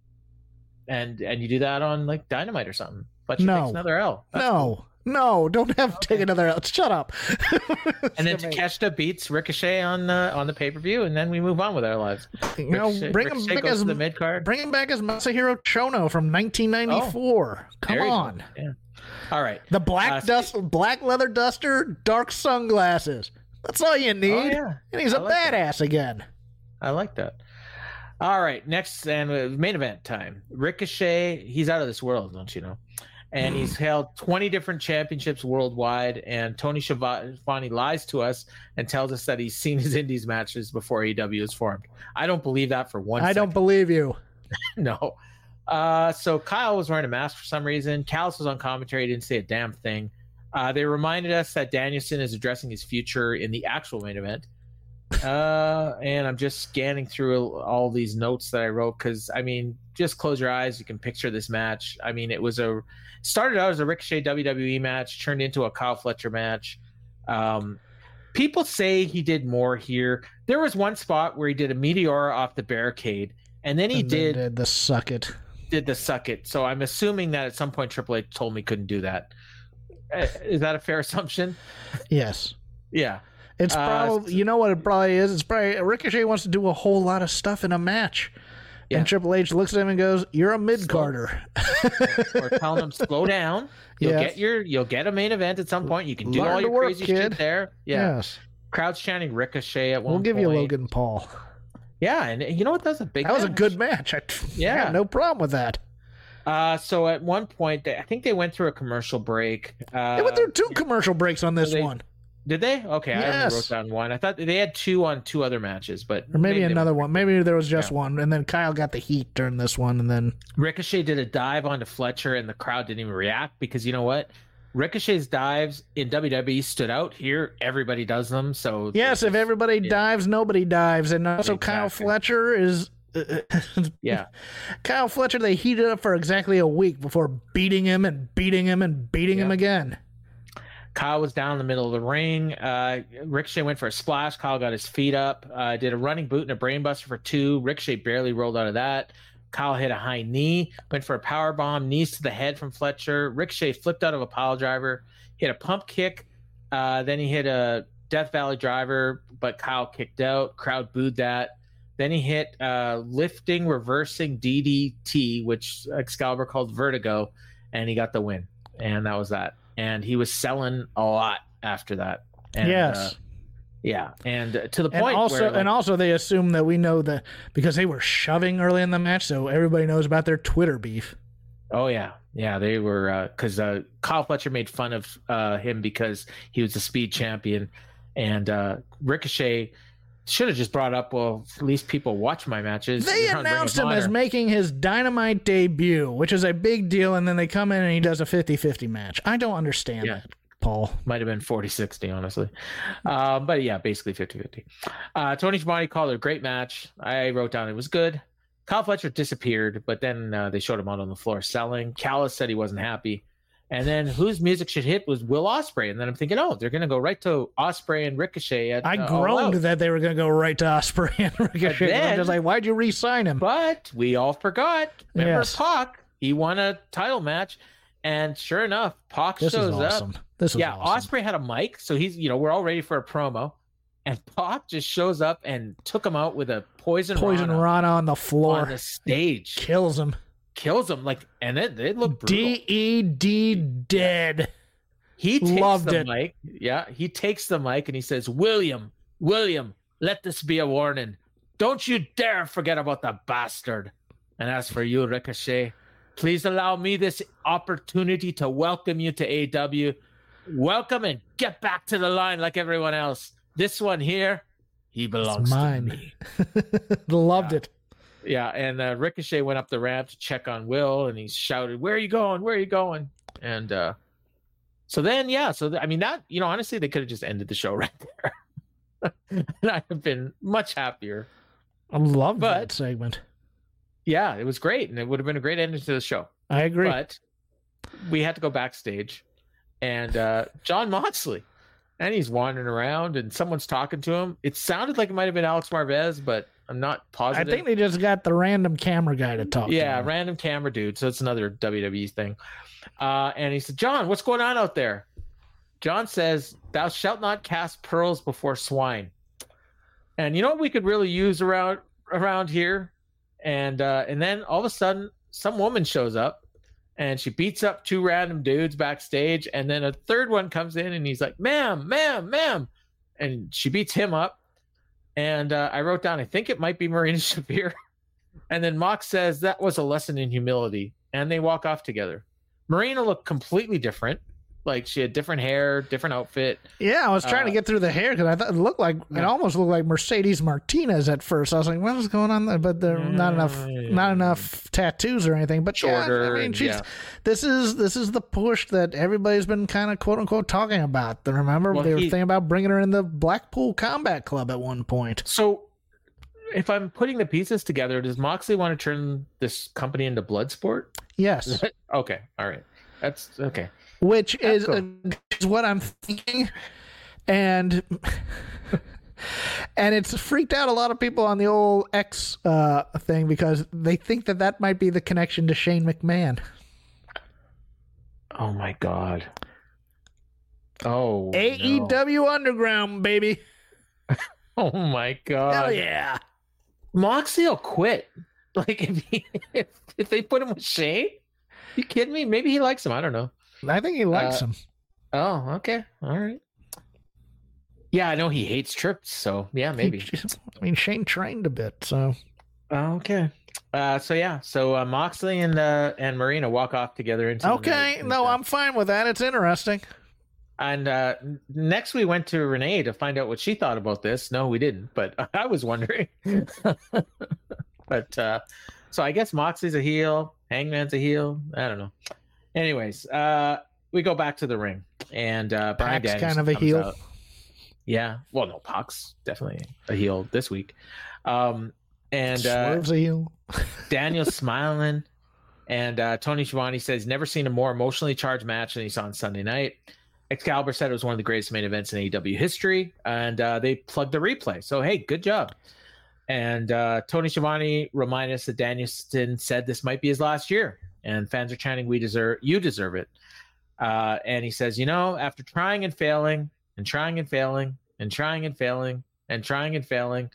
And and you do that on like Dynamite or something. Fletcher no. takes another L. That's no, cool. no, don't have to take another L. Shut up. And then Takeshita beats Ricochet on uh, on the pay per view, and then we move on with our lives. You know, Ricochet, bring him back as the mid card. Bring him back as Masahiro Chono from nineteen ninety-four. Oh, Come on. Yeah. All right. The black uh, dust, black leather duster, dark sunglasses. That's all you need. Oh, yeah. And he's I a like badass that. again. I like that. All right, next and uh, main event time. Ricochet, he's out of this world, don't you know? And he's held twenty different championships worldwide. And Tony Schiavone lies to us and tells us that he's seen his Indies matches before A E W is formed. I don't believe that for one I second. don't believe you. No. Uh, so Kyle was wearing a mask for some reason. Callis was on commentary, didn't say a damn thing. Uh, they reminded us that Danielson is addressing his future in the actual main event. uh and I'm just scanning through all these notes that I wrote because I mean, just close your eyes, you can picture this match. I mean, it was a started out as a Ricochet W W E match, turned into a Kyle Fletcher match. Um people say he did more here. There was one spot where he did a Meteora off the barricade, and then he and did, then did the suck it did the suck it. So I'm assuming that at some point Triple H told me couldn't do that. Uh, is that a fair assumption? Yes. Yeah. It's probably, uh, you know what it probably is? It's probably Ricochet wants to do a whole lot of stuff in a match. Yeah. And Triple H looks at him and goes, "You're a mid-carder." Or telling him, slow down. You'll yes. get your you'll get a main event at some point. You can do Learn all your work, crazy kid. shit there. Yeah. Yes. Crowd's chanting Ricochet at one We'll give point. you Logan Paul. Yeah, and you know what? That's a big That was match. a good match. I, yeah. I have no problem with that. Uh, so at one point, they, I think they went through a commercial break. Uh, they went through two commercial breaks on this they, one. Did they? Okay, I Yes. only wrote down one. I thought they had two on two other matches, but Or maybe, they another were- one. Maybe there was just Yeah. one, and then Kyle got the heat during this one, and then Ricochet did a dive onto Fletcher, and the crowd didn't even react because you know what? Ricochet's dives in W W E stood out. Here, everybody does them. So yes, if everybody yeah. dives, nobody dives, and also Kyle Exactly. Fletcher is. yeah, Kyle Fletcher, they heated up for exactly a week before beating him and beating him and beating him Yeah. again. Kyle was down in the middle of the ring. Uh, Ricochet went for a splash. Kyle got his feet up. Uh, did a running boot and a brainbuster for two. Ricochet barely rolled out of that. Kyle hit a high knee. Went for a power bomb, knees to the head from Fletcher. Ricochet flipped out of a pile driver. Hit a pump kick. Uh, then he hit a Death Valley driver, but Kyle kicked out. Crowd booed that. Then he hit uh, lifting, reversing D D T, which Excalibur called Vertigo, and he got the win. And that was that. And he was selling a lot after that. And, yes. uh, yeah. And uh, to the And point also, where, like, and also, they assume that we know that because they were shoving early in the match, so everybody knows about their Twitter beef. oh yeah, yeah, they were because uh, uh, Kyle Fletcher made fun of uh, him because he was the speed champion, and uh, Ricochet should have just brought up, well, at least people watch my matches. They You're on Ring of announced him as Honor. making his Dynamite debut, which is a big deal, and then they come in and he does a fifty-fifty match. I don't understand Yeah. that, Paul. Might have been forty sixty, honestly. Um, but yeah, basically fifty fifty. Uh, Tony Schiavone called it a great match. I wrote down it was good. Kyle Fletcher disappeared, but then uh, they showed him out on the floor selling. Callis said he wasn't happy. And then whose music should hit was Will Ospreay. And then I'm thinking, oh, they're going to go right to Ospreay and Ricochet. At, I uh, All groaned Out. that they were going to go right to Ospreay and Ricochet. then- I'm just like, why'd you re-sign him? But we all forgot. Remember Yes. Pac? He won a title match. And sure enough, Pac This shows is awesome. up. This is Yeah, awesome. Ospreay had a mic, so he's you know we're all ready for a promo, and Pac just shows up and took him out with a poison Poison Rana Rana on the floor. on the stage, Kills him. kills him like, and it it looked brutal. D E D dead. He takes loved the it. mic, yeah, he takes the mic and he says, "William, William, let this be a warning. Don't you dare forget about the bastard. And as for you, Ricochet, please allow me this opportunity to welcome you to A E W. Welcome and get back to the line like everyone else. This one here, he belongs to mine." me." Loved it. Yeah, and uh, Ricochet went up the ramp to check on Will, and he shouted, "Where are you going? Where are you going?" And uh, so then, yeah, so th- I mean, that you know, honestly, they could have just ended the show right there, and I'd have been much happier. I love But- that segment. Yeah, it was great, and it would have been a great ending to the show. I agree. But we had to go backstage, and uh, John Moxley, and he's wandering around, and someone's talking to him. It sounded like it might have been Alex Marvez, but I'm not I positive. think they just got the random camera guy to talk Yeah, to him. random camera dude. So it's another W W E thing. Uh, and he said, "John, what's going on out there?" John says, "Thou shalt not cast pearls before swine." And you know what we could really use around around here? And uh, and then all of a sudden, some woman shows up, and she beats up two random dudes backstage. And then a third one comes in, and he's like, "Ma'am, ma'am, ma'am," and she beats him up. And uh, I wrote down, I think it might be Marina Shafir. And then Mox says that was a lesson in humility, and they walk off together. Marina looked completely different. Like she had different hair, different outfit. Yeah, I was trying to Uh, get through the hair because I thought it looked like it Yeah. almost looked like Mercedes Martinez at first. I was like, "What is going on there?" But there not enough, Yeah. not enough tattoos or anything. But yeah, Shorter I mean, and- she's yeah. this is this is the push that everybody's been kind of quote unquote talking about. Remember, Well, they were he- thinking about bringing her in the Blackpool Combat Club at one point. So if I'm putting the pieces together, does Moxley want to turn this company into Bloodsport? Yes, Okay, all right. That's okay. which is, That's uh, is what I'm thinking, and and it's freaked out a lot of people on the old X uh, thing because they think that that might be the connection to Shane McMahon. Oh my god. Oh. A E no. W Underground, baby. Oh my god. Hell yeah. Moxley will quit. Like if he, if, if they put him with Shane, you kidding me? Maybe he likes him. I don't know. I think he likes Uh, him. Oh, okay, all right. Yeah, I know he hates trips, so yeah, maybe. I mean, Shane trained a bit, so. Oh, okay. Uh, so yeah, so uh, Moxley and uh, and Marina walk off together into. the Okay, night. no, And, uh, I'm fine with that. It's interesting. And uh, next we went to Renee to find out what she thought about this. No, we didn't, but I was wondering. But uh, so I guess Moxley's a heel, Hangman's a heel. I don't know. Anyways, uh, we go back to the ring, and uh, Bryan Pac's Danielson kind of a comes heel. out. Yeah, well, no, Pac's definitely a heel this week. Um, and uh, Swerve's a heel. Daniel's smiling, and uh, Tony Schiavone says never seen a more emotionally charged match than he saw on Sunday night. Excalibur said it was one of the greatest main events in A E W history, and uh, they plugged the replay. So, hey, good job. And uh, Tony Schiavone reminded us that Danielson said this might be his last year, and fans are chanting, "We deserve, you deserve it." Uh, and he says, you know, after trying and failing, and trying and failing, and trying and failing, and trying and failing,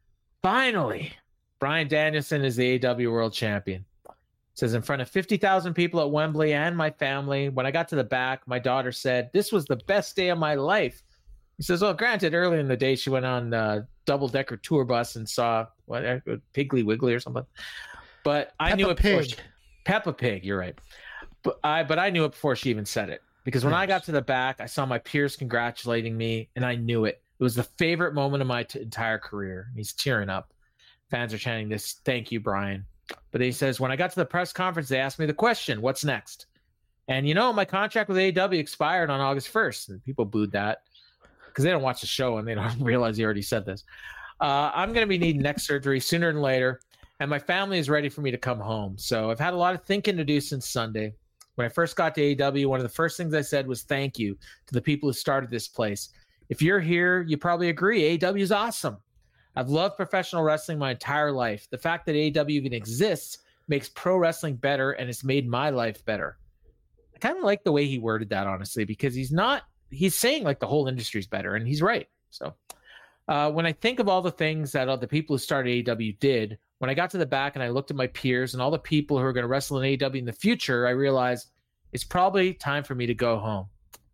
finally, Bryan Danielson is the A E W World Champion. Says, in front of fifty thousand people at Wembley and my family, when I got to the back, my daughter said, this was the best day of my life. He says, well, granted, earlier in the day, she went on a double-decker tour bus and saw what, Piggly Wiggly or something. But I Peppa knew it Pig. before she, Peppa Pig, you're right. But I, but I knew it before she even said it. Because when Yes. I got to the back, I saw my peers congratulating me, and I knew it. It was the favorite moment of my t- entire career. He's tearing up. Fans are chanting this, thank you, Bryan. But he says, when I got to the press conference, they asked me the question, what's next? And, you know, my contract with A E W expired on August first. And people booed that because they don't watch the show and they don't realize he already said this. Uh, I'm going to be needing neck surgery sooner than later, and my family is ready for me to come home. So I've had a lot of thinking to do since Sunday. When I first got to A E W, one of the first things I said was thank you to the people who started this place. If you're here, you probably agree. A E W is awesome. I've loved professional wrestling my entire life. The fact that A E W even exists makes pro wrestling better, and it's made my life better. I kind of like the way he worded that, honestly, because he's not, he's saying like the whole industry's better, and he's right. So uh, when I think of all the things that all the people who started A E W did, when I got to the back and I looked at my peers and all the people who are going to wrestle in A E W in the future, I realized it's probably time for me to go home.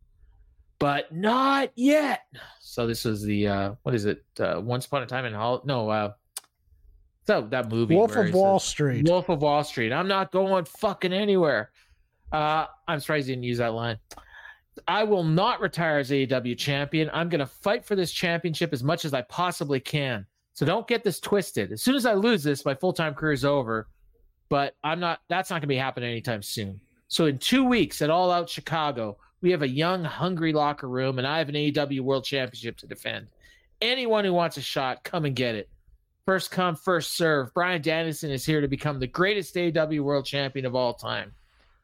But not yet. So this was the, uh, what is it? Uh, Once Upon a Time in Hollywood? No, uh, so that movie. Wolf where of he Wall says, Street. Wolf of Wall Street. I'm not going fucking anywhere. Uh, I'm surprised he didn't use that line. I will not retire as A E W champion. I'm going to fight for this championship as much as I possibly can. So don't get this twisted. As soon as I lose this, my full-time career is over. But I'm not. That's not going to be happening anytime soon. So in two weeks at All Out Chicago, we have a young, hungry locker room, and I have an A E W World Championship to defend. Anyone who wants a shot, come and get it. First come, first serve. Bryan Danielson is here to become the greatest A E W World Champion of all time.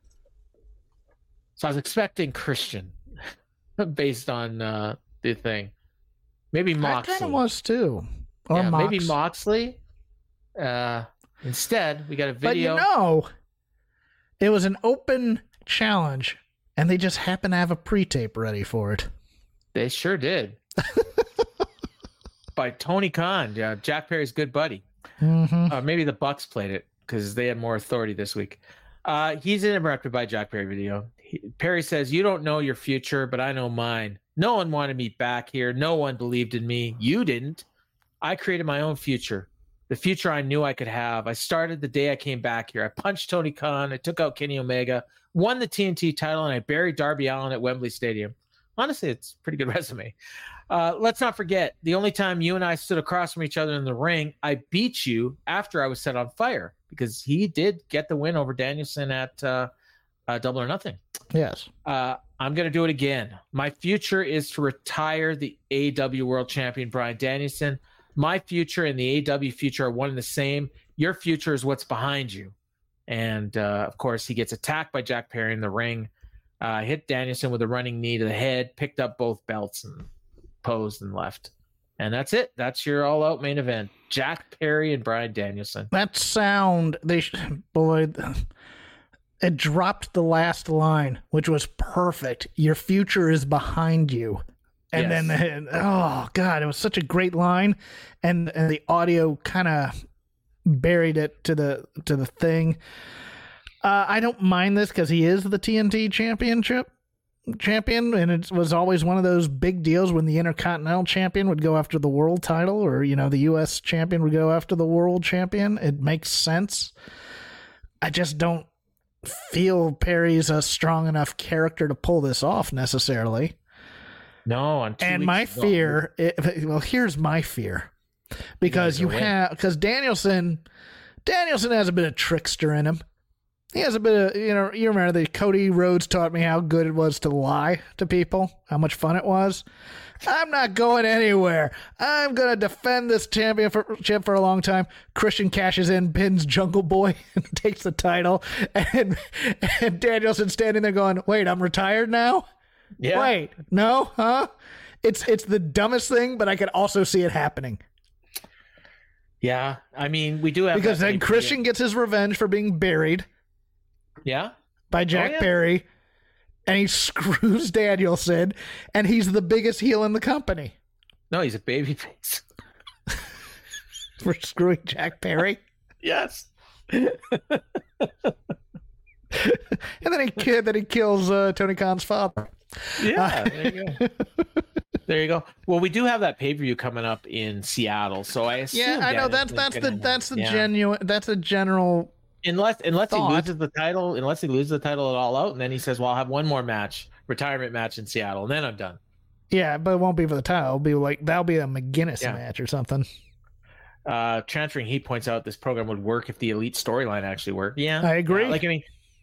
So I was expecting Christian based on uh, the thing. Maybe Moxley. I kind of was too. Or yeah, Mox. maybe Moxley. Uh, instead, we got a video. But you know, it was an open challenge, and they just happened to have a pre-tape ready for it. They sure did. By Tony Khan, yeah, Jack Perry's good buddy. Mm-hmm. Uh, maybe the Bucks played it because they had more authority this week. Uh, he's interrupted by Jack Perry video. He, Perry says, you don't know your future, but I know mine. No one wanted me back here. No one believed in me. You didn't. I created my own future, the future I knew I could have. I started the day I came back here. I punched Tony Khan. I took out Kenny Omega, won the T N T title, and I buried Darby Allin at Wembley Stadium. Honestly, it's a pretty good resume. Uh, let's not forget, the only time you and I stood across from each other in the ring, I beat you after I was set on fire because he did get the win over Danielson at uh, uh, Double or Nothing. Yes. Uh, I'm going to do it again. My future is to retire the A E W World Champion, Bryan Danielson. My future and the A E W future are one and the same. Your future is what's behind you. And, uh, of course, he gets attacked by Jack Perry in the ring, uh, hit Danielson with a running knee to the head, picked up both belts and posed and left. And that's it. That's your all-out main event. Jack Perry and Bryan Danielson. That sound, they sh- boy, it dropped the last line, which was perfect. Your future is behind you. And Yes. then, oh, God, it was such a great line. And, and the audio kind of buried it to the to the thing. Uh, I don't mind this because he is the T N T championship champion, and it was always one of those big deals when the Intercontinental champion would go after the world title, or, you know, the U S champion would go after the world champion. It makes sense. I just don't feel Perry's a strong enough character to pull this off necessarily. No, on two and weeks my ago. fear, it, well, here's my fear, because you win. have because Danielson, Danielson has a bit of trickster in him. He has a bit of, you know, you remember that Cody Rhodes taught me how good it was to lie to people, how much fun it was. I'm not going anywhere. I'm going to defend this championship for a long time. Christian cashes in, pins Jungle Boy, and takes the title. And, and Danielson standing there going, wait, I'm retired now? Yeah. Wait, no, huh? It's it's the dumbest thing, but I can also see it happening. Yeah, I mean, we do have because that then Christian gets his revenge for being buried. Yeah, by Jack oh, yeah. Perry, and he screws Danielson, and he's the biggest heel in the company. No, he's a babyface for screwing Jack Perry. Yes. And then he then he kills uh, Tony Khan's father. Yeah, Uh, there you go. There you go. Well, we do have that pay per view coming up in Seattle, so I assume. Yeah, I know that's Danielson's that's the gonna- that's the yeah. genuine that's a general. Unless unless thought. he loses the title, unless he loses the title at All Out, and then he says, "Well, I'll have one more match, retirement match in Seattle, and then I'm done." Yeah, but it won't be for the title. It'll be like that'll be a McGuinness Yeah. match or something. Uh, Transferring Heat points out this program would work if the Elite storyline actually worked. Yeah, I agree. Yeah, like I mean,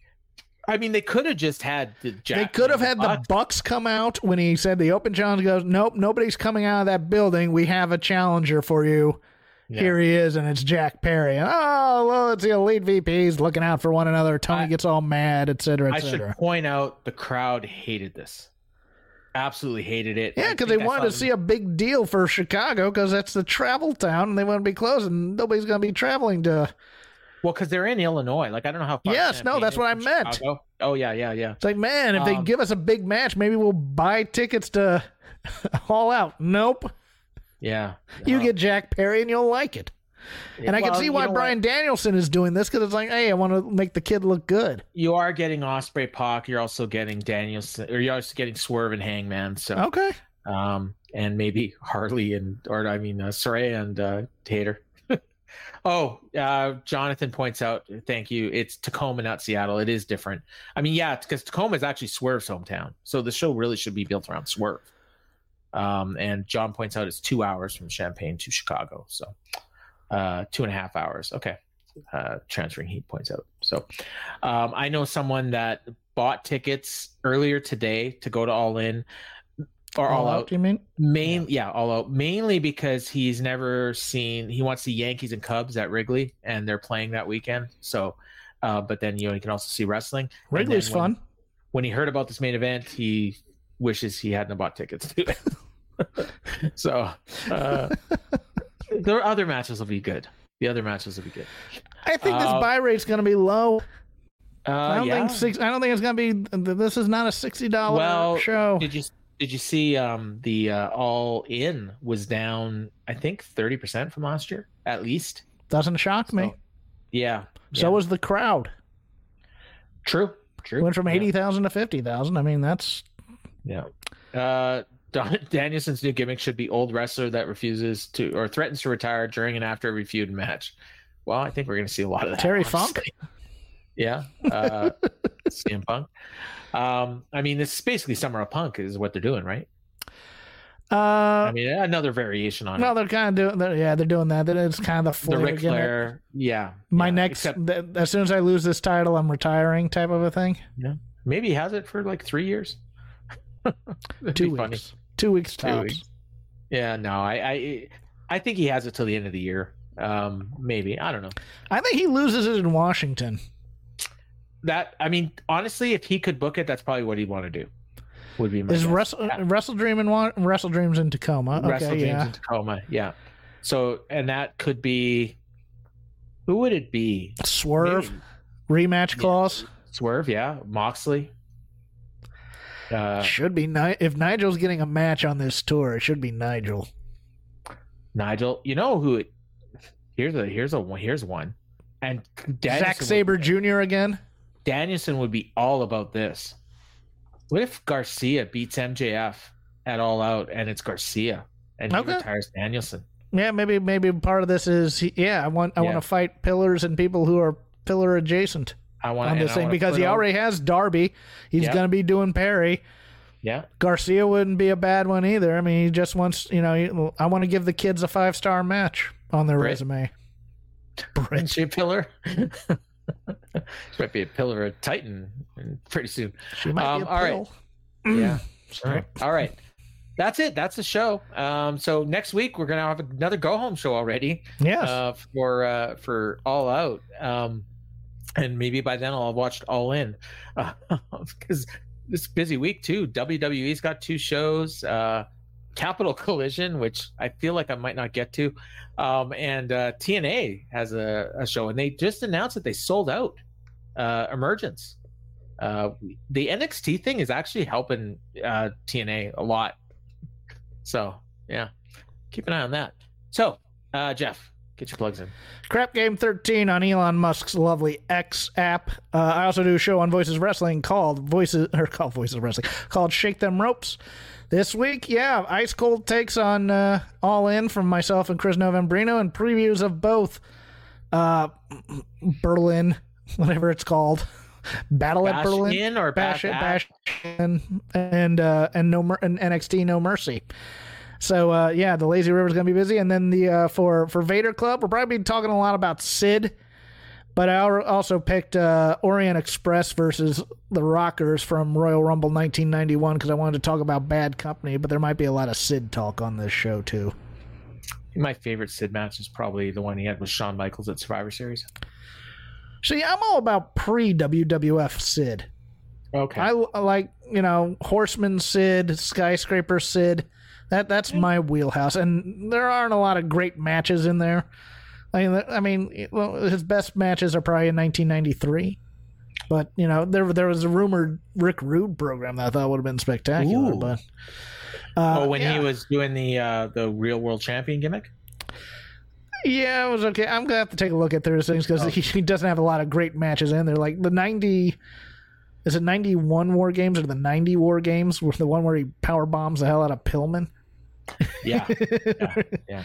I mean, they could have just had the Jack. They could have had the Bucks. Bucks come out when he said the open challenge. Goes, nope, nobody's coming out of that building. We have a challenger for you. Yeah. Here he is, and it's Jack Perry. And, oh, well, it's the Elite V Ps looking out for one another. Tony I- gets all mad, et cetera, I et should cetera. point out the crowd hated this. Absolutely hated it. Yeah, I because think they I wanted to saw see a big deal for Chicago because that's the travel town, and they want to be close, and nobody's going to be traveling to. Well, because they're in Illinois. Like I don't know how far. Yes, no, Champaign that's is what I from meant. Chicago. Oh yeah, yeah, yeah. It's like, man, if they Um, give us a big match, maybe we'll buy tickets to All Out. Nope. Yeah. You No. get Jack Perry, and you'll like it. And I can Well, see you why know Bryan what? Danielson is doing this because it's like, hey, I want to make the kid look good. You are getting Osprey Pac. You're also getting Danielson, or you're also getting Swerve and Hangman. So, Okay. um, and maybe Harley and, or I mean, uh, Soraya and uh, Tater. Oh, uh, Jonathan points out, thank you. It's Tacoma, not Seattle. It is different. I mean, yeah, because Tacoma is actually Swerve's hometown. So the show really should be built around Swerve. Um, and John points out it's two hours from Champaign to Chicago. So uh, two and a half hours. Okay. Uh, Transferring Heat points out. So um, I know someone that bought tickets earlier today to go to All In or All, Out. You mean? Main, yeah. All Out, mainly because he's never seen. He wants to see Yankees and Cubs at Wrigley, and they're playing that weekend. So, uh, but then you know he can also see wrestling. And Wrigley's then when- fun. When he heard about this main event, he wishes he hadn't bought tickets to it. So, uh, the other matches will be good. The other matches will be good. I think this Uh, buy rate's going to be low. Uh, I don't yeah. think six. I don't think it's going to be. This is not a sixty dollar Well, show. Did you did you see um, the uh, All In was down? I think thirty percent from last year, at least. Doesn't shock me. So, yeah. So yeah. was the crowd. True. True. Went from Yeah. eighty thousand to fifty thousand. I mean, that's Yeah. Uh, Don- Danielson's new gimmick should be old wrestler that refuses to or threatens to retire during and after every feud match. Well, I think we're going to see a lot of that. Terry honestly. Yeah. Uh, C M Punk. Um, I mean, this is basically Summer of Punk is what they're doing, right? uh. I mean, another variation on no, it. they're kind of doing. They're, yeah, they're doing that. That it's kind of the The Flair Ric gimmick. Flair. Yeah. My yeah, next, except th- as soon as I lose this title, I'm retiring, type of a thing. maybe he has it for like three years. That'd Two be funny. weeks. Two weeks Two tops. weeks. Yeah, no, I, I, I think he has it till the end of the year. Um, maybe I don't know. I think he loses it in Washington. That I mean, honestly, if he could book it, that's probably what he'd want to do. Would be my Is guess. Wrestle Wrestle Dream in Wa- Wrestle Dreams in Tacoma? Wrestle Okay, Dreams yeah. in Tacoma? Yeah. So, and that could be. Who would it be? Swerve Maybe rematch clause. Swerve, yeah. Moxley. Uh, Should be Ni- if Nigel's getting a match on this tour. It should be Nigel. Nigel. You know who? It, here's a here's a here's one. And Danielson Zack would- Sabre Junior again. Danielson would be all about this. What if Garcia beats M J F at All Out and it's Garcia and he Okay. retires Danielson? Yeah, maybe maybe part of this is yeah. I want I Yeah. want to fight pillars and people who are pillar adjacent. I want I'm and just I saying wanna because put he over- already has Darby. He's Yeah. going to be doing Perry. Yeah. Garcia wouldn't be a bad one either. I mean, he just wants, you know, he, I want to give the kids a five star match on their Brit. resume. Isn't she a pillar? She might be a pillar of Titan pretty soon. She might um, be a all pill. right. Yeah. All right. All right. That's it. That's the show. Um, so next week we're gonna have another go home show already. Yes. Uh, for uh, for All Out. Um, and maybe by then I'll have watched All In, because uh, this busy week too. W W E's got two shows. Uh, Capital Collision, which I feel like I might not get to, um, and uh, T N A has a, a show, and they just announced that they sold out uh, Emergence. Uh, the N X T thing is actually helping uh, T N A a lot. So, yeah, keep an eye on that. So, uh, Jeff, get your plugs in. Crap Game thirteen on Elon Musk's lovely X app. Uh, I also do a show on Voices Wrestling called Voices or called Voices Wrestling called Shake Them Ropes. This week, yeah, ice cold takes on uh, All In from myself and Chris Novembrino, and previews of both uh, Berlin, whatever it's called, Battle Bash at Berlin, in or Bash, Bash, Bash, and and uh, and no Mer- and N X T No Mercy. So uh, yeah, the Lazy River's gonna be busy, and then the uh, for for Vader Club, we'll probably be talking a lot about Sid. But I also picked uh, Orient Express versus the Rockers from Royal Rumble nineteen ninety-one because I wanted to talk about Bad Company, but there might be a lot of Sid talk on this show, too. My favorite Sid match is probably the one he had with Shawn Michaels at Survivor Series. See, I'm all about pre-W W F Sid. Okay. I, I like, you know, Horseman Sid, Skyscraper Sid. That That's my wheelhouse. And there aren't a lot of great matches in there. I mean, I mean, well, his best matches are probably in nineteen ninety-three. But, you know, there there was a rumored Rick Rude program that I thought would have been spectacular. Ooh. But uh, oh, when yeah. he was doing the uh, the Real World Champion gimmick? Yeah, it was okay. I'm going to have to take a look at those things because oh. he, he doesn't have a lot of great matches in there. Like the ninety... Is it ninety-one War Games or the ninety War Games? Where the one where he power bombs the hell out of Pillman? Yeah. yeah. Yeah.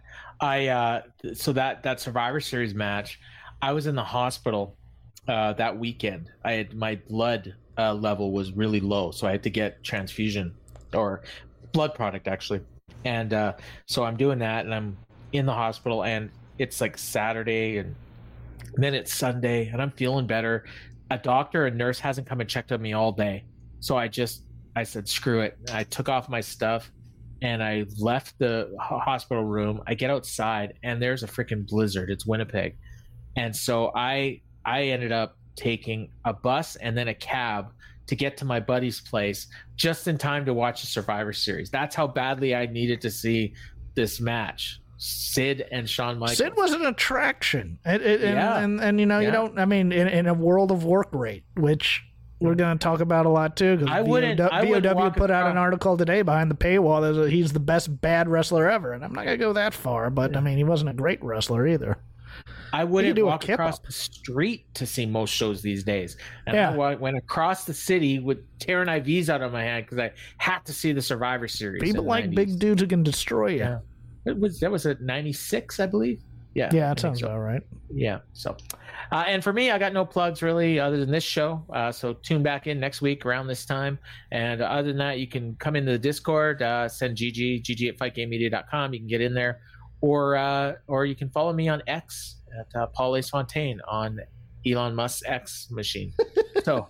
I uh, so that that Survivor Series match, I was in the hospital uh, that weekend. I had my blood uh, level was really low, so I had to get transfusion or blood product actually. And uh, so I'm doing that, and I'm in the hospital, and it's like Saturday, and then it's Sunday, and I'm feeling better. A doctor and nurse hasn't come and checked on me all day, so I just I said screw it. I took off my stuff. And I left the hospital room. I get outside, and there's a freaking blizzard. It's Winnipeg. And so I I ended up taking a bus and then a cab to get to my buddy's place just in time to watch the Survivor Series. That's how badly I needed to see this match. Sid and Shawn Michaels. Sid was an attraction. It, it, and, yeah. and, and, you know, yeah. you don't, I mean, in, in a world of work rate, which we're going to talk about a lot too, because V O W put out an article today behind the paywall that he's the best bad wrestler ever, and I'm not going to go that far, but yeah. I mean, he wasn't a great wrestler either. I wouldn't walk across the street to see most shows these days, and yeah. I went across the city with tearing I Vs out of my hand because I had to see the Survivor Series. People like nineties. Big dudes who can destroy you. Yeah. It was that was at ninety-six, I believe. Yeah, yeah, that sounds so. About right. Yeah, so, uh, and for me, I got no plugs really other than this show. Uh, so tune back in next week around this time. And other than that, you can come into the Discord, uh, send G G, G G at fight game media dot com. You can get in there, or uh, or you can follow me on X at uh, Paul Ace Fontaine on Elon Musk's X machine. So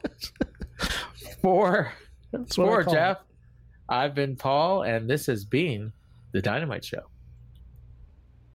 for for Jeff, I've been Paul, and this has been the Dynamite Show.